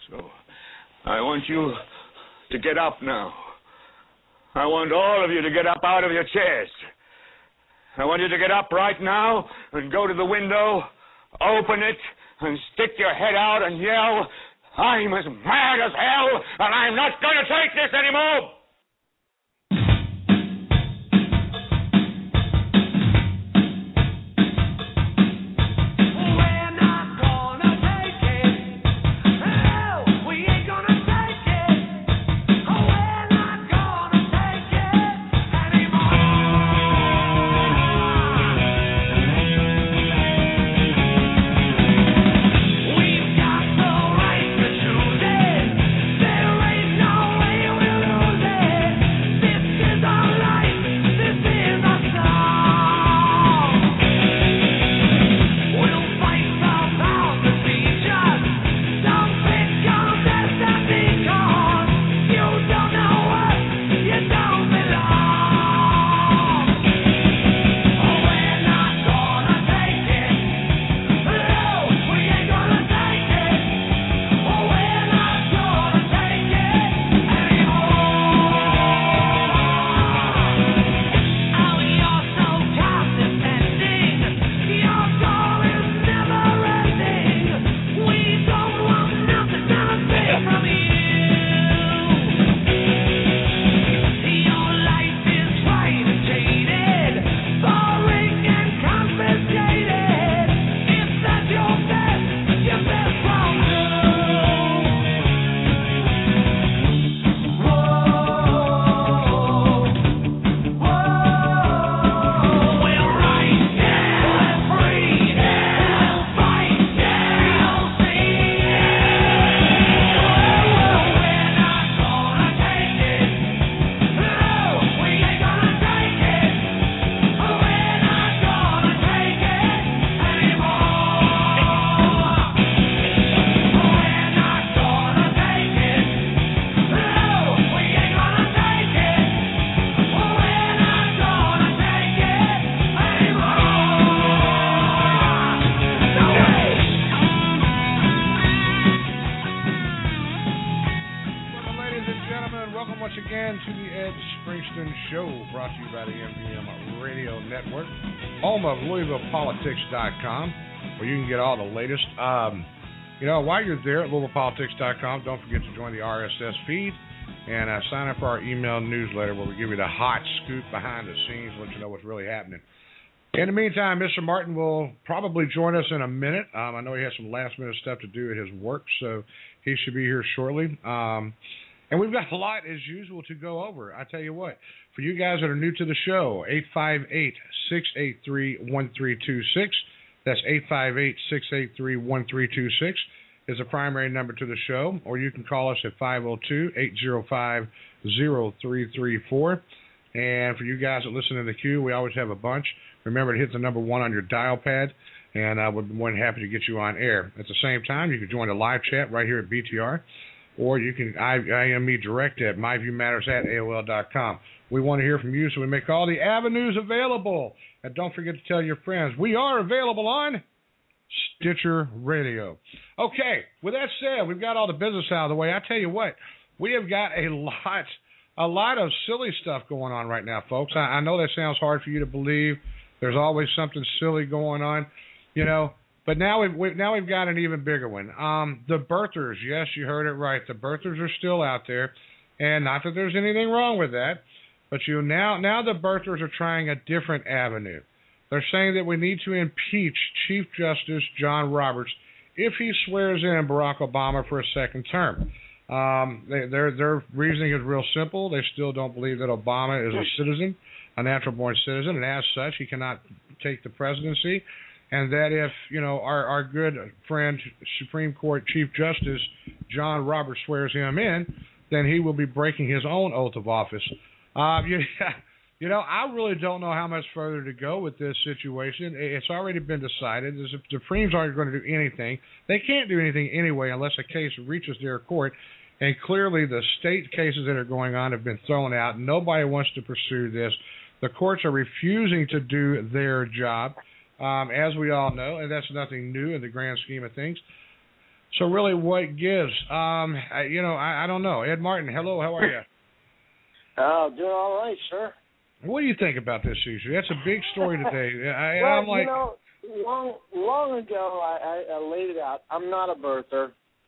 So I want you to get up now. I want all of you to get up out of your chairs. I want you to get up right now and go to the window, open it, and stick your head out and yell, I'm as mad as hell, and I'm not going to take this anymore! LouisvillePolitics.com, where you can get all the latest. While you're there at LouisvillePolitics.com, don't forget to join the RSS feed and sign up for our email newsletter where we give you the hot scoop behind the scenes, let you know what's really happening. In the meantime, Mr. Martin will probably join us in a minute. I know he has some last-minute stuff to do at his work, so he should be here shortly. And we've got a lot, as usual, to go over. I tell you what, for you guys that are new to the show, 858-683-1326. That's 858-683-1326 is the primary number to the show. Or you can call us at 502-805-0334. And for you guys that listen in the queue, we always have a bunch. Remember to hit the number 1 on your dial pad, and I would be more than happy to get you on air. At the same time, you can join the live chat right here at BTR. Or you can IM me direct at myviewmatters@AOL.com. We want to hear from you, so we make all the avenues available. And don't forget to tell your friends, we are available on Stitcher Radio. Okay, with that said, we've got all the business out of the way. I tell you what, we have got a lot of silly stuff going on right now, folks. I know that sounds hard for you to believe. There's always something silly going on, But now we've got an even bigger one. The birthers, yes, you heard it right. The birthers are still out there, and not that there's anything wrong with that, but now the birthers are trying a different avenue. They're saying that we need to impeach Chief Justice John Roberts if he swears in Barack Obama for a second term. Their reasoning is real simple. They still don't believe that Obama is a citizen, a natural-born citizen, and as such, he cannot take the presidency. And that if, our good friend, Supreme Court Chief Justice John Roberts swears him in, then he will be breaking his own oath of office. I really don't know how much further to go with this situation. It's already been decided. The Supremes aren't going to do anything. They can't do anything anyway unless a case reaches their court. And clearly the state cases that are going on have been thrown out. Nobody wants to pursue this. The courts are refusing to do their job. As we all know, and that's nothing new in the grand scheme of things. So really, what gives? I don't know. Ed Martin, hello, how are you? Oh, doing all right, sir. What do you think about this issue? That's a big story today. I'm like, long ago, I laid it out. I'm not a birther,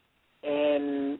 and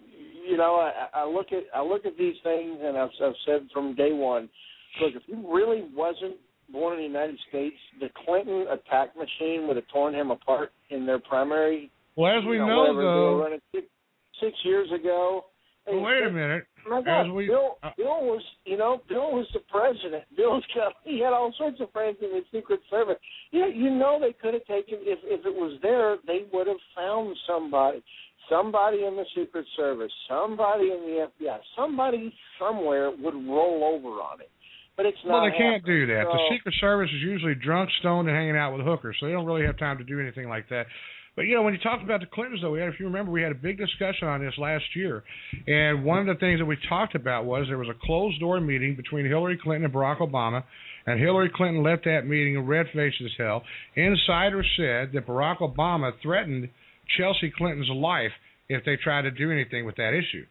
I look at these things, and I've said from day one, look, if he really wasn't born in the United States, the Clinton attack machine would have torn him apart in their primary. Well, as we know, though, they were running 6 years ago. Well, wait a minute. My God, Bill was the president. He had all sorts of friends in the Secret Service. Yeah, they could have taken, if it was there, they would have found somebody in the Secret Service, somebody in the FBI, somebody somewhere would roll over on it. But it's not. Well, they can't do that. So, the Secret Service is usually drunk, stoned, and hanging out with hookers, so they don't really have time to do anything like that. But, when you talked about the Clintons, though, if you remember, we had a big discussion on this last year. And one of the things that we talked about was there was a closed-door meeting between Hillary Clinton and Barack Obama, and Hillary Clinton left that meeting red-faced as hell. Insiders said that Barack Obama threatened Chelsea Clinton's life if they tried to do anything with that issue.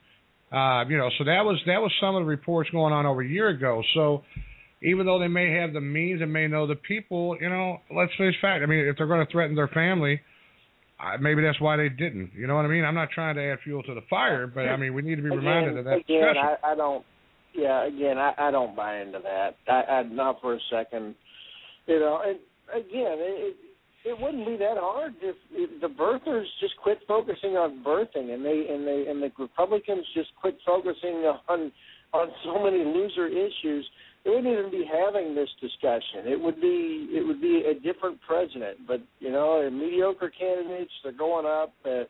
So that was some of the reports going on over a year ago. So even though they may have the means and may know the people, let's face fact. I mean, if they're going to threaten their family, maybe that's why they didn't. You know what I mean? I'm not trying to add fuel to the fire, but I mean we need to be reminded of that. Again, I don't. Yeah, again, I don't buy into that. I not for a second. And again, it wouldn't be that hard if the birthers just quit focusing on birthing, and the Republicans just quit focusing on so many loser issues. They wouldn't even be having this discussion. It would be a different president. But mediocre candidates, they're going up. And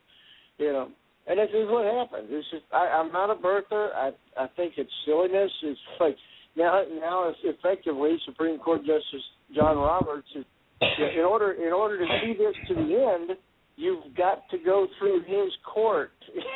this is what happens. It's just I'm not a birther. I think it's silliness. It's like now it's effectively Supreme Court Justice John Roberts. In order to see this to the end, you've got to go through his court.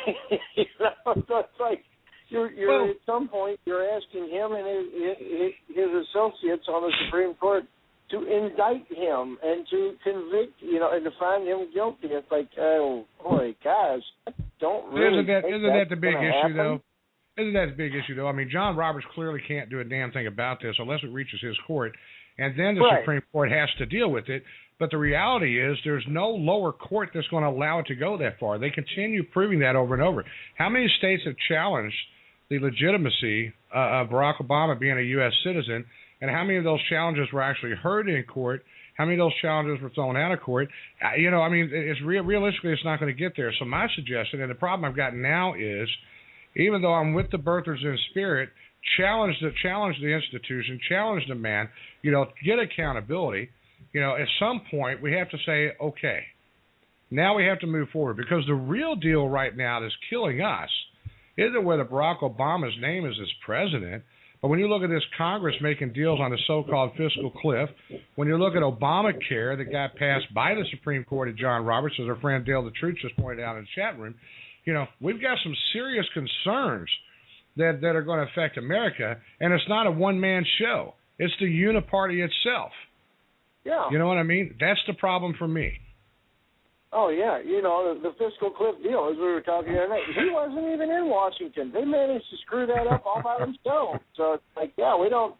So it's like. You're at some point you're asking him and his associates on the Supreme Court to indict him and to convict, and to find him guilty. It's like, oh boy, guys, don't really. Isn't that the big issue though? Isn't that the big issue though? I mean, John Roberts clearly can't do a damn thing about this unless it reaches his court, and then the Supreme Court has to deal with it. But the reality is there's no lower court that's going to allow it to go that far. They continue proving that over and over. How many states have challenged the legitimacy of Barack Obama being a U.S. citizen, and how many of those challenges were actually heard in court? How many of those challenges were thrown out of court? It's realistically, it's not going to get there. So my suggestion, and the problem I've got now is, even though I'm with the birthers in spirit, challenge the institution, challenge the man, get accountability. At some point we have to say, okay, now we have to move forward, because the real deal right now that's killing us isn't whether Barack Obama's name is as president, but when you look at this Congress making deals on the so-called fiscal cliff, when you look at Obamacare that got passed by the Supreme Court of John Roberts, as our friend Dale DeTruth just pointed out in the chat room, we've got some serious concerns that are going to affect America, and it's not a one-man show. It's the uniparty itself. Yeah. You know what I mean? That's the problem for me. Oh, yeah. The fiscal cliff deal, as we were talking the other night, he wasn't even in Washington. They managed to screw that up all by themselves. So it's like, yeah,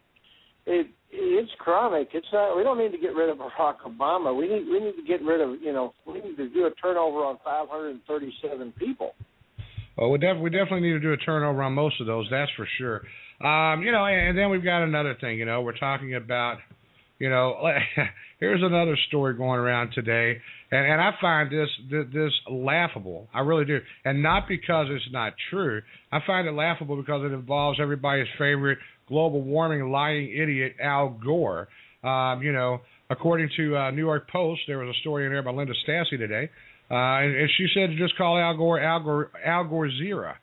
it's chronic. It's not. We don't need to get rid of Barack Obama. We need to get rid of, we need to do a turnover on 537 people. Well, we definitely need to do a turnover on most of those, that's for sure. And then we've got another thing, we're talking about, here's another story going around today, and I find this laughable. I really do. And not because it's not true. I find it laughable because it involves everybody's favorite global warming lying idiot, Al Gore. According to New York Post, there was a story in there by Linda Stassi today, and she said to just call Al Gore Zero.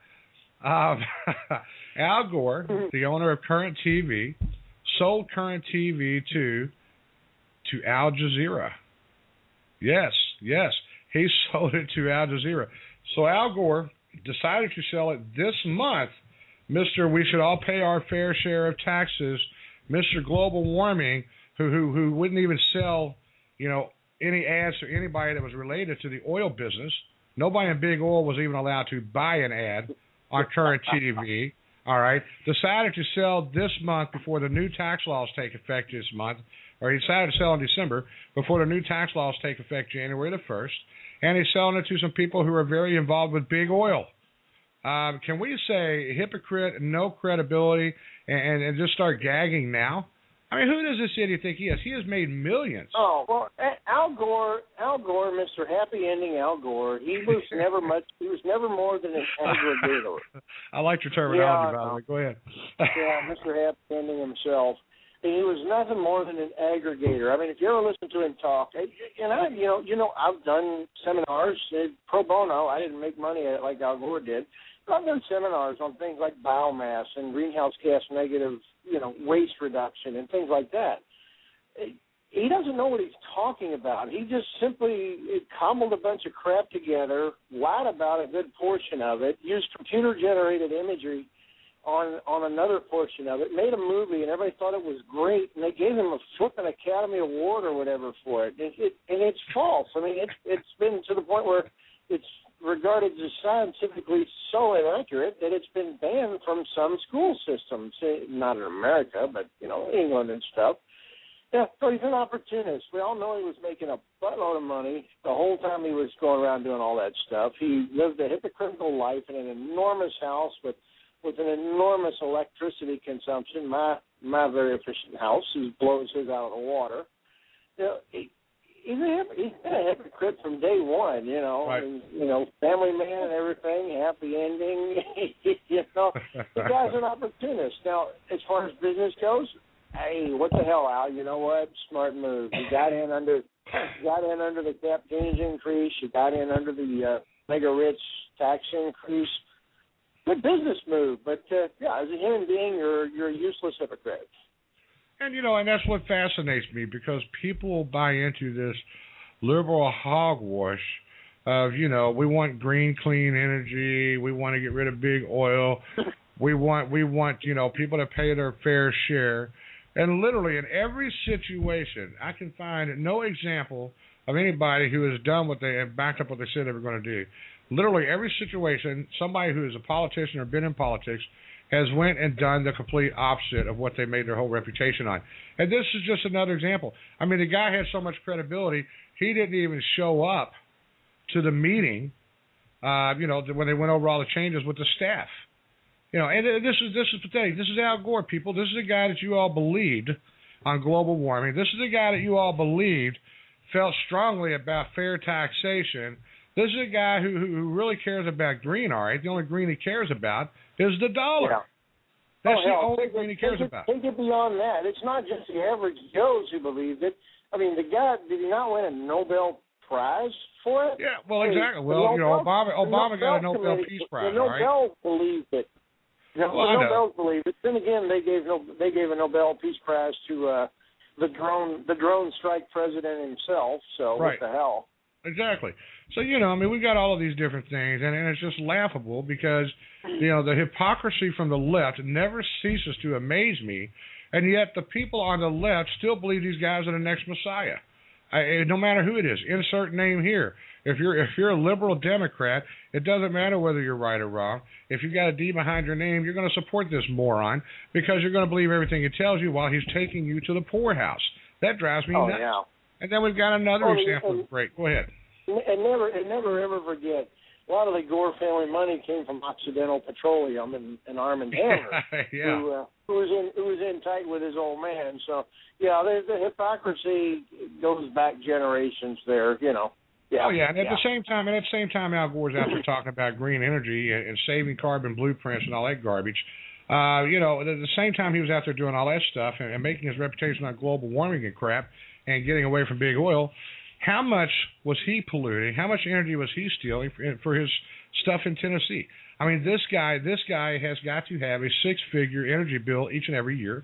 Al Gore, the owner of Current TV, sold Current TV to Al Jazeera. Yes, he sold it to Al Jazeera. So Al Gore decided to sell it this month. Mr. We should all pay our fair share of taxes, Mr. Global Warming, who wouldn't even sell, any ads to anybody that was related to the oil business, Nobody in Big Oil was even allowed to buy an ad on current TV. All right. Decided to sell this month before the new tax laws take effect this month, or he decided to sell in December before the new tax laws take effect January the 1st, and he's selling it to some people who are very involved with Big Oil. Can we say hypocrite, no credibility, and just start gagging now? I mean, who does this idiot think he is? He has made millions. Oh, well, Al Gore, Mr. Happy Ending Al Gore, he was never more than an aggregator. I like your terminology, by the way. Go ahead. Yeah, Mr. Happy Ending himself. And he was nothing more than an aggregator. I mean, if you ever listen to him talk, and I've done seminars pro bono. I didn't make money at it like Al Gore did. I've done seminars on things like biomass and greenhouse gas negative, waste reduction and things like that. He doesn't know what he's talking about. He just simply cobbled a bunch of crap together, lied about a good portion of it, used computer-generated imagery on another portion of it, made a movie, and everybody thought it was great, and they gave him a flipping Academy Award or whatever for it. And it's false. I mean, it's been to the point where it's regarded as scientifically so inaccurate that it's been banned from some school systems, not in America, but, England and stuff. Yeah, so he's an opportunist. We all know he was making a buttload of money the whole time he was going around doing all that stuff. He lived a hypocritical life in an enormous house with an enormous electricity consumption. My very efficient house blows his out of the water. He's been a hypocrite from day one, Right. And, family man and everything, happy ending. The guy's an opportunist. Now, as far as business goes, hey, what the hell, Al? You know what? Smart move. You got in under the cap gains increase. You got in under the mega rich tax increase. Good business move, but as a human being, you're a useless hypocrite. And, and that's what fascinates me, because people buy into this liberal hogwash of, we want green, clean energy. We want to get rid of big oil. we want, people to pay their fair share. And literally in every situation, I can find no example of anybody who has done what they have backed up what they said they were going to do. Literally every situation, somebody who is a politician or been in politics has went and done the complete opposite of what they made their whole reputation on. And this is just another example. I mean, the guy had so much credibility, he didn't even show up to the meeting, when they went over all the changes with the staff. And this is pathetic. This is Al Gore, people. This is a guy that you all believed on global warming. This is a guy that you all believed felt strongly about fair taxation. This is a guy who really cares about green, all right? The only green he cares about is the dollar. Yeah. That's the only green he cares about. Take it beyond that. It's not just the average Joes who believed it. I mean, the guy, did he not win a Nobel Prize for it? Yeah, well, exactly. Well, Obama got a Nobel Peace Prize, all right? The Nobel believed it. The Nobel believed it. Then again, they gave a Nobel Peace Prize to the drone strike president himself. So right. What the hell? Exactly. So, we've got all of these different things, and it's just laughable because, the hypocrisy from the left never ceases to amaze me, and yet the people on the left still believe these guys are the next Messiah. No matter who it is, insert name here. If you're a liberal Democrat, it doesn't matter whether you're right or wrong. If you've got a D behind your name, you're going to support this moron because you're going to believe everything he tells you while he's taking you to the poorhouse. That drives me nuts. Yeah. And then we've got another example. Great, go ahead. And never ever forget, a lot of the Gore family money came from Occidental Petroleum and Arm & Hammer, yeah. who was in tight with his old man. So the hypocrisy goes back generations there. Yeah. Oh yeah, and at the same time, Al Gore's out there talking about green energy and saving carbon blueprints and all that garbage. At the same time he was out there doing all that stuff and making his reputation on global warming and crap and getting away from big oil. How much was he polluting? How much energy was he stealing for his stuff in Tennessee? I mean, this guy has got to have a six-figure energy bill each and every year.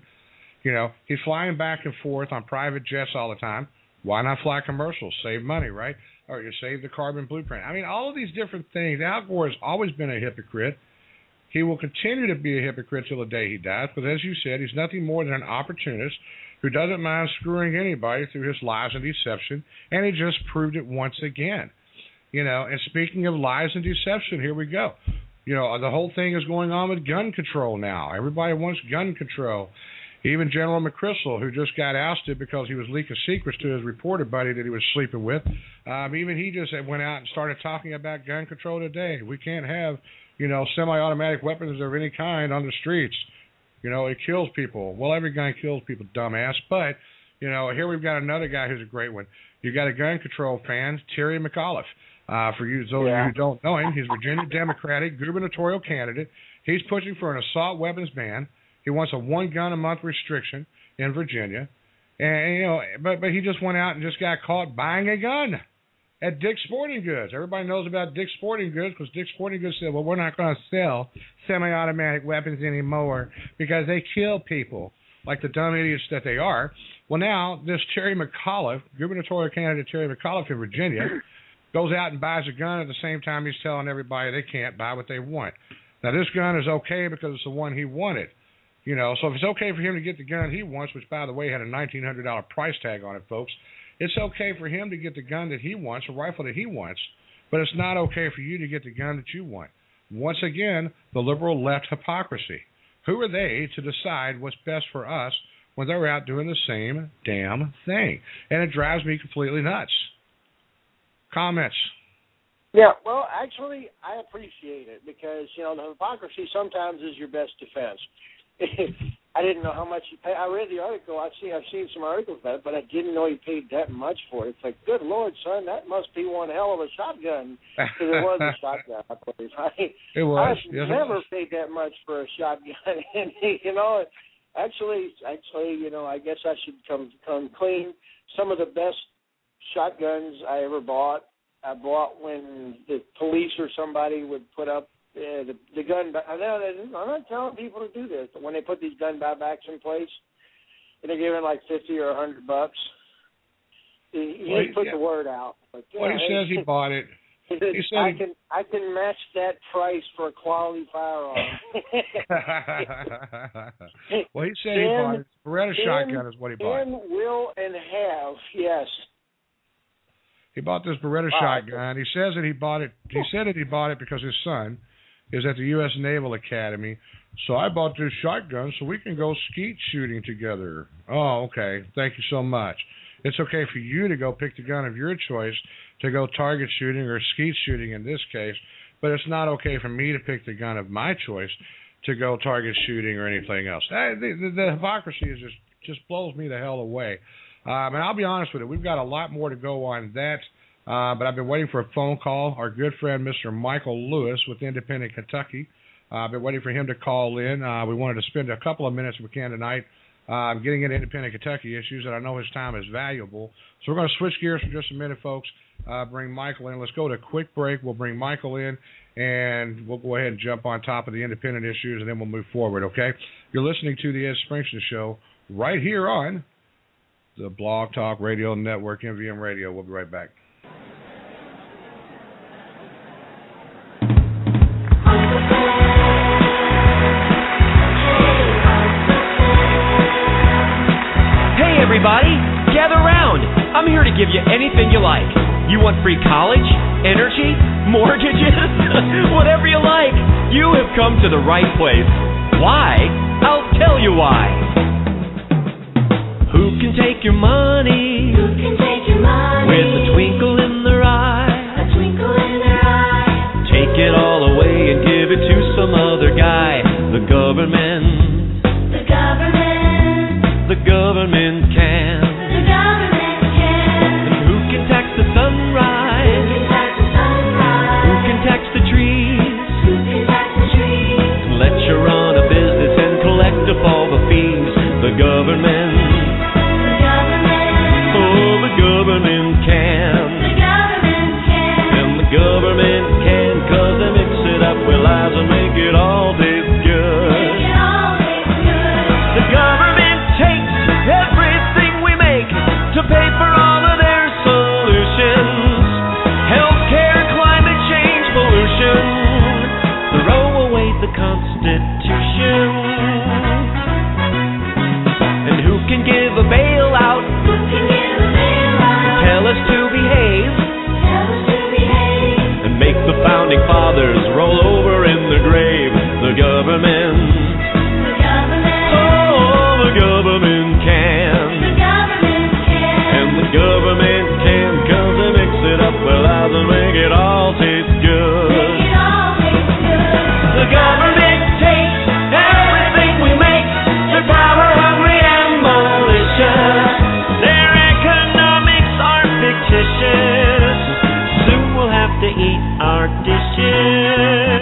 He's flying back and forth on private jets all the time. Why not fly commercials? Save money, right? Or you save the carbon blueprint. I mean, all of these different things. Al Gore has always been a hypocrite. He will continue to be a hypocrite till the day he dies, because as you said, he's nothing more than an opportunist who doesn't mind screwing anybody through his lies and deception, and he just proved it once again. You know, and speaking of lies and deception, here we go. You know, the whole thing is going on with gun control now. Everybody wants gun control. Even General McChrystal, who just got ousted because he was leaking secrets to his reporter buddy that he was sleeping with, even he just went out and started talking about gun control today. We can't have, you know, semi-automatic weapons of any kind on the streets. You know, it kills people. Well, every gun kills people, dumbass. But, you know, here we've got another guy who's a great one. You got a gun control fan, Terry McAuliffe. For you, those of you who don't know him, he's Virginia Democratic gubernatorial candidate. He's pushing for an assault weapons ban. He wants a 1 gun a month restriction in Virginia, and you know, but he just went out and just got caught buying a gun at Dick's Sporting Goods. Everybody knows about Dick's Sporting Goods because Dick's Sporting Goods said, "Well, we're not going to sell semi-automatic weapons anymore because they kill people," like the dumb idiots that they are. Well, now this Terry McAuliffe, gubernatorial candidate Terry McAuliffe in Virginia, goes out and buys a gun at the same time he's telling everybody they can't buy what they want. Now, this gun is okay because it's the one he wanted. You know, so if it's okay for him to get the gun he wants, which, by the way, had a $1,900 price tag on it, folks, it's okay for him to get the gun that he wants, a rifle that he wants, but it's not okay for you to get the gun that you want. Once again, the liberal left hypocrisy. Who are they to decide what's best for us when they're out doing the same damn thing? And it drives me completely nuts. Comments? Yeah, well, actually, I appreciate it because, you know, the hypocrisy sometimes is your best defense. I didn't know how much he paid. I read the article. I've seen some articles about it, but I didn't know he paid that much for it. It's like, good Lord, son, that must be one hell of a shotgun. Because it was a shotgun, I believe. It was. I've never paid that much for a shotgun. And, you know, actually, you know, I guess I should come clean. Some of the best shotguns I ever bought, I bought when the police or somebody would put up the gun. I'm not telling people to do this, but when they put these gun buybacks in place, and they're giving like $50 or $100, he put the word out. Like, well, he says he bought it. He said I can match that price for a quality firearm. Well, he said he bought it. Beretta shotgun is what he bought. Can, will, and have, yes. He bought this Beretta shotgun. He says that he bought it. He said that he bought it because his son is at the U.S. Naval Academy. So I bought this shotgun so we can go skeet shooting together. Oh, okay. Thank you so much. It's okay for you to go pick the gun of your choice to go target shooting or skeet shooting in this case, but it's not okay for me to pick the gun of my choice to go target shooting or anything else. The hypocrisy is just blows me the hell away. And I'll be honest with you, we've got a lot more to go on that. But I've been waiting for a phone call. Our good friend, Mr. Michael Lewis with Independent Kentucky. I've been waiting for him to call in. We wanted to spend a couple of minutes if we can tonight getting into Independent Kentucky issues, and I know his time is valuable. So we're going to switch gears for just a minute, folks. Bring Michael in. Let's go to a quick break. We'll bring Michael in, and we'll go ahead and jump on top of the independent issues, and then we'll move forward, okay? You're listening to the Ed Springston Show right here on the Blog Talk Radio Network, MVM Radio. We'll be right back. Everybody, gather round. I'm here to give you anything you like. You want free college, energy, mortgages, whatever you like. You have come to the right place. Why? I'll tell you why. Who can take your money? Who can take your money? With a twinkle in their eye. A twinkle in their eye. Take it all away and give it to some other guy. The government. The government. The government can. The government can. And who can tax the sunrise? Who can tax the sunrise? Who can tax the trees? Who can tax the trees? Let you run a business and collect up all the fees. The government. The government. Oh, the government can. The government can. And the government can, 'cause they mix it up with lies and make it all taste good. Make it all taste good. The government takes everything we make to pay for all of their solutions. Healthcare, climate change, pollution. Throw away the Constitution. And who can give a bailout? Who can give a bailout? Tell us to behave. Tell us to behave. government. The government. Oh, the government can. The government can. And the government can, 'cause they mix it up well out and make it all taste good. Make it all taste good. The government takes everything we make. They're power hungry and malicious. Their economics are fictitious. Soon we'll have to eat our dishes.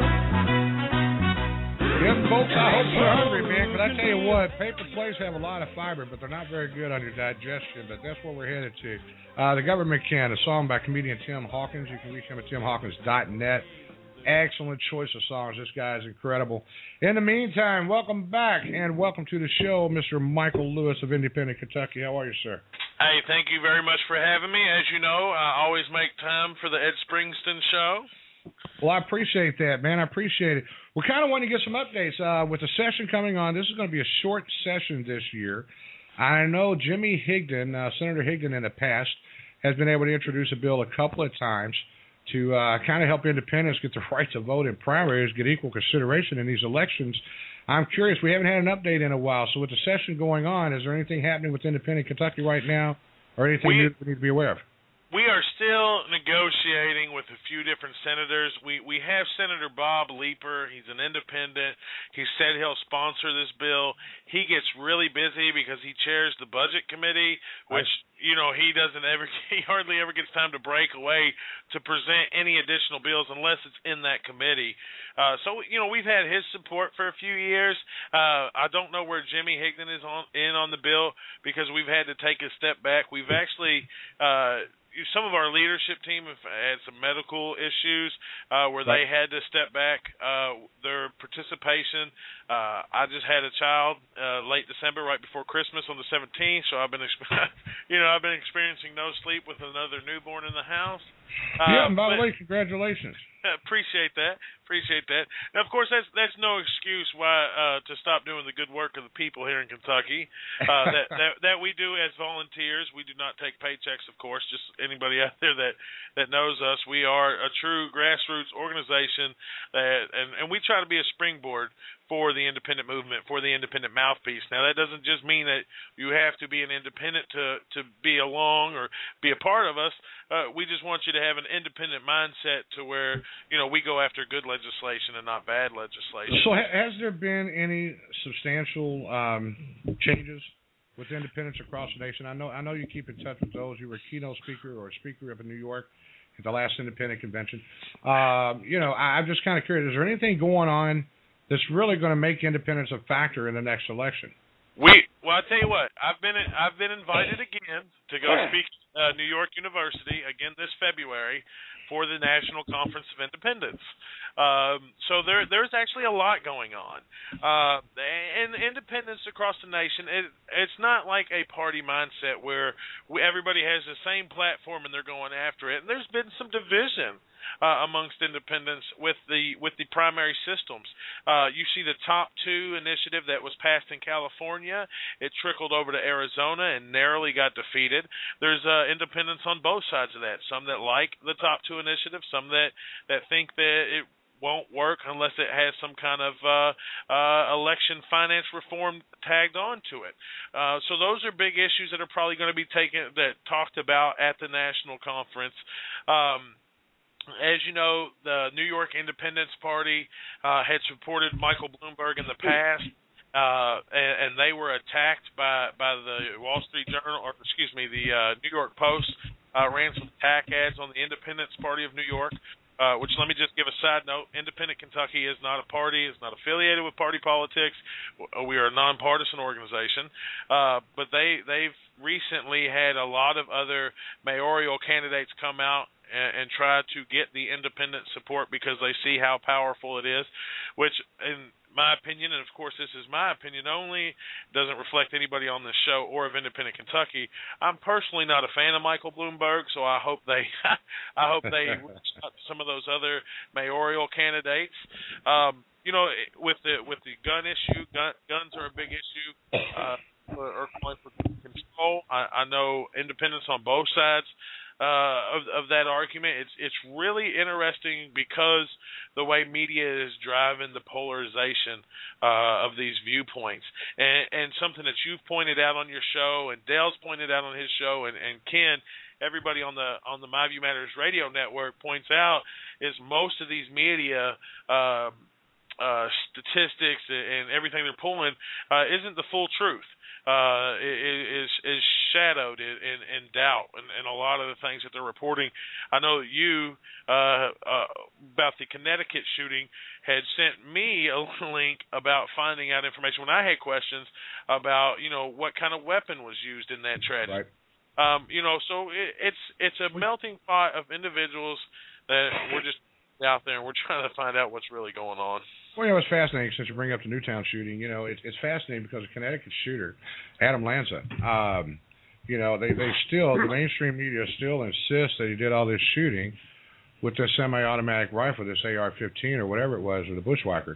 Yes, folks, I hope you're hungry, man, because I tell you what, paper plates have a lot of fiber, but they're not very good on your digestion, but that's what we're headed to. The Government Can, a song by comedian Tim Hawkins. You can reach him at timhawkins.net. Excellent choice of songs. This guy is incredible. In the meantime, welcome back, and welcome to the show, Mr. Michael Lewis of Independent Kentucky. How are you, sir? Hey, thank you very much for having me. As you know, I always make time for the Ed Springston show. Well, I appreciate that, man. I appreciate it. We kind of want to get some updates. With the session coming on, this is going to be a short session this year. I know Jimmy Higdon, Senator Higdon in the past, has been able to introduce a bill a couple of times to kind of help independents get the right to vote in primaries, get equal consideration in these elections. I'm curious. We haven't had an update in a while. So with the session going on, is there anything happening with Independent Kentucky right now, or anything new that we need to be aware of? We are still negotiating with a few different senators. We have Senator Bob Leeper. He's an independent. He said he'll sponsor this bill. He gets really busy because he chairs the Budget Committee, which, you know, he hardly ever gets time to break away to present any additional bills unless it's in that committee. So, you know, we've had his support for a few years. I don't know where Jimmy Higdon is on the bill because we've had to take a step back. We've actually some of our leadership team have had some medical issues where they had to step back their participation. I just had a child late December, right before Christmas on the 17th, so I've been experiencing no sleep with another newborn in the house. And by the way, congratulations. Appreciate that. Now, of course, that's no excuse why to stop doing the good work of the people here in Kentucky that we do as volunteers. We do not take paychecks, of course. Just anybody out there that knows us, we are a true grassroots organization and we try to be a springboard for the independent movement, for the independent mouthpiece. Now, that doesn't just mean that you have to be an independent to be along or be a part of us. We just want you to have an independent mindset to where, you know, we go after good legislation and not bad legislation. So has there been any substantial changes with independents across the nation? I know you keep in touch with those. You were a keynote speaker or a speaker up in New York at the last independent convention. You know, I'm just kind of curious, is there anything going on that's really going to make independence a factor in the next election? Well, I tell you what, I've been invited again to go speak at New York University again this February for the National Conference of Independents. So there's actually a lot going on, and independents across the nation. It's not like a party mindset where everybody has the same platform and they're going after it. And there's been some division amongst independents with the primary systems. You see the Top 2 initiative that was passed in California. It trickled over to Arizona and narrowly got defeated. There's independents on both sides of that. Some that like the Top 2 initiative, some that think that it won't work unless it has some kind of election finance reform tagged on to it. So those are big issues that are probably going to be talked about at the national conference. As you know, the New York Independence Party had supported Michael Bloomberg in the past, and they were attacked by the Wall Street Journal, or excuse me, the New York Post ran some attack ads on the Independence Party of New York. Which, let me just give a side note, Independent Kentucky is not a party, is not affiliated with party politics. We are a nonpartisan organization. But they've recently had a lot of other mayoral candidates come out and try to get the independent support because they see how powerful it is, which, in my opinion, and of course this is my opinion only, doesn't reflect anybody on this show or of Independent Kentucky. I'm personally not a fan of Michael Bloomberg, so I hope they reach out to some of those other mayoral candidates. You know, with the gun issue, guns are a big issue for control. I know independents on both sides of that argument. It's really interesting because the way media is driving the polarization of these viewpoints, and something that you've pointed out on your show, and Dale's pointed out on his show, and Ken, everybody on the My View Matters radio network points out, is most of these media statistics and everything they're pulling isn't the full truth. Is shadowed in doubt and a lot of the things that they're reporting. I know you about the Connecticut shooting had sent me a link about finding out information when I had questions about what kind of weapon was used in that tragedy. Right. So it's a melting pot of individuals that we're just out there and we're trying to find out what's really going on. Well, it's fascinating since you bring up the Newtown shooting. It's fascinating because the Connecticut shooter, Adam Lanza, they still, the mainstream media still insists that he did all this shooting with this semi-automatic rifle, this AR-15 or whatever it was, or the Bushwhacker.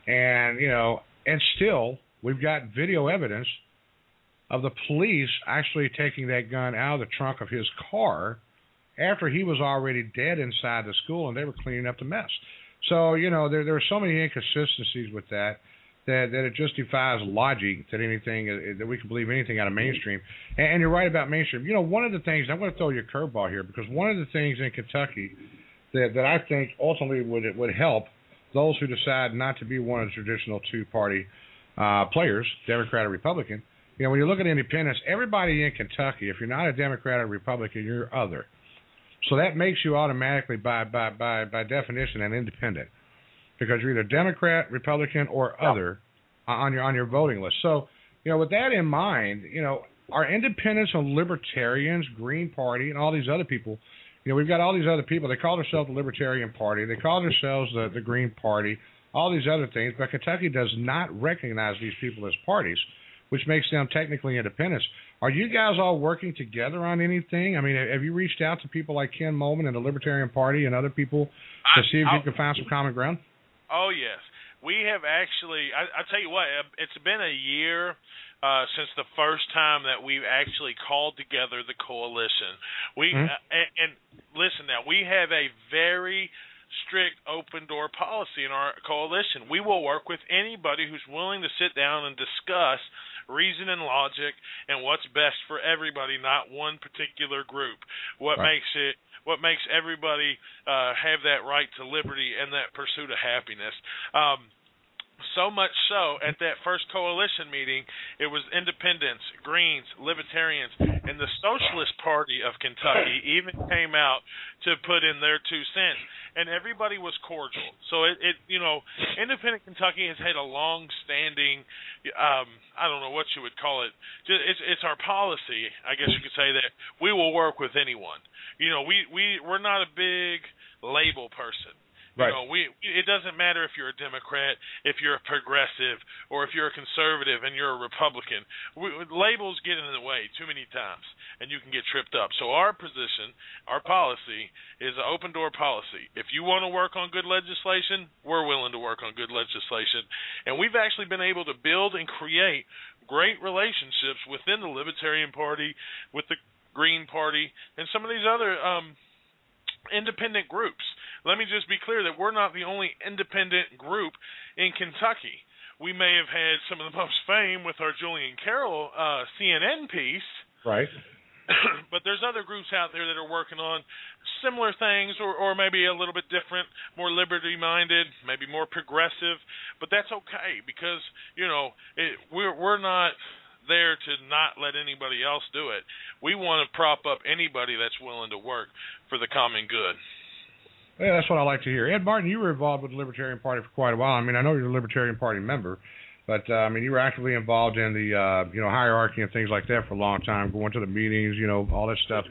And still, we've got video evidence of the police actually taking that gun out of the trunk of his car after he was already dead inside the school and they were cleaning up the mess. So, there are so many inconsistencies with that it just defies logic that we can believe anything out of mainstream. And you're right about mainstream. One of the things, I'm going to throw you a curveball here, because one of the things in Kentucky that I think ultimately would help those who decide not to be one of the traditional two-party players, Democrat or Republican, when you look at independents, everybody in Kentucky, if you're not a Democrat or Republican, you're other. So that makes you automatically, by definition, an independent, because you're either Democrat, Republican, or other on your voting list. So, with that in mind, our independents and libertarians, Green Party, and all these other people, we've got all these other people. They call themselves the Libertarian Party. They call themselves the Green Party, all these other things. But Kentucky does not recognize these people as parties, which makes them technically independents. Are you guys all working together on anything? I mean, have you reached out to people like Ken Moulton and the Libertarian Party and other people to see if you can find some common ground? Oh, yes. We have actually, I tell you what, it's been a year since the first time that we've actually called together the coalition. And listen now, we have a very strict open door policy in our coalition. We will work with anybody who's willing to sit down and discuss reason and logic and what's best for everybody, not one particular group. What makes everybody have that right to liberty and that pursuit of happiness. So much so, at that first coalition meeting, it was independents, Greens, Libertarians, and the Socialist Party of Kentucky even came out to put in their 2 cents, and everybody was cordial. So independent Kentucky has had a long-standing, I don't know what you would call it. It's our policy, I guess you could say, that we will work with anyone. We're not a big label person. Right. It doesn't matter if you're a Democrat, if you're a progressive, or if you're a conservative and you're a Republican. Labels get in the way too many times, and you can get tripped up. So our position, our policy, is an open-door policy. If you want to work on good legislation, we're willing to work on good legislation. And we've actually been able to build and create great relationships within the Libertarian Party, with the Green Party, and some of these other independent groups. Let me just be clear that we're not the only independent group in Kentucky. We may have had some of the most fame with our Julian Carroll CNN piece. Right. But there's other groups out there that are working on similar things or maybe a little bit different, more liberty-minded, maybe more progressive. But that's okay because, we're not there to not let anybody else do it. We want to prop up anybody that's willing to work for the common good. Yeah, that's what I like to hear. Ed Martin, you were involved with the Libertarian Party for quite a while. I mean, I know you're a Libertarian Party member, but you were actively involved in the hierarchy and things like that for a long time, going to the meetings, all that stuff.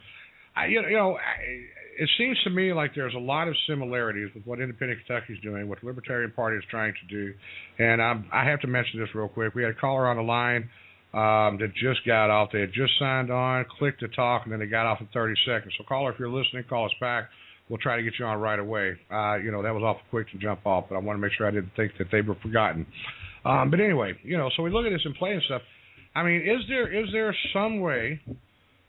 It seems to me like there's a lot of similarities with what Independent Kentucky is doing, what the Libertarian Party is trying to do. And I have to mention this real quick. We had a caller on the line that just got off. They had just signed on, clicked to talk, and then they got off in 30 seconds. So, caller, if you're listening, call us back. We'll try to get you on right away. That was awful quick to jump off, but I want to make sure I didn't think that they were forgotten. But anyway, so we look at this and play and stuff. I mean, is there some way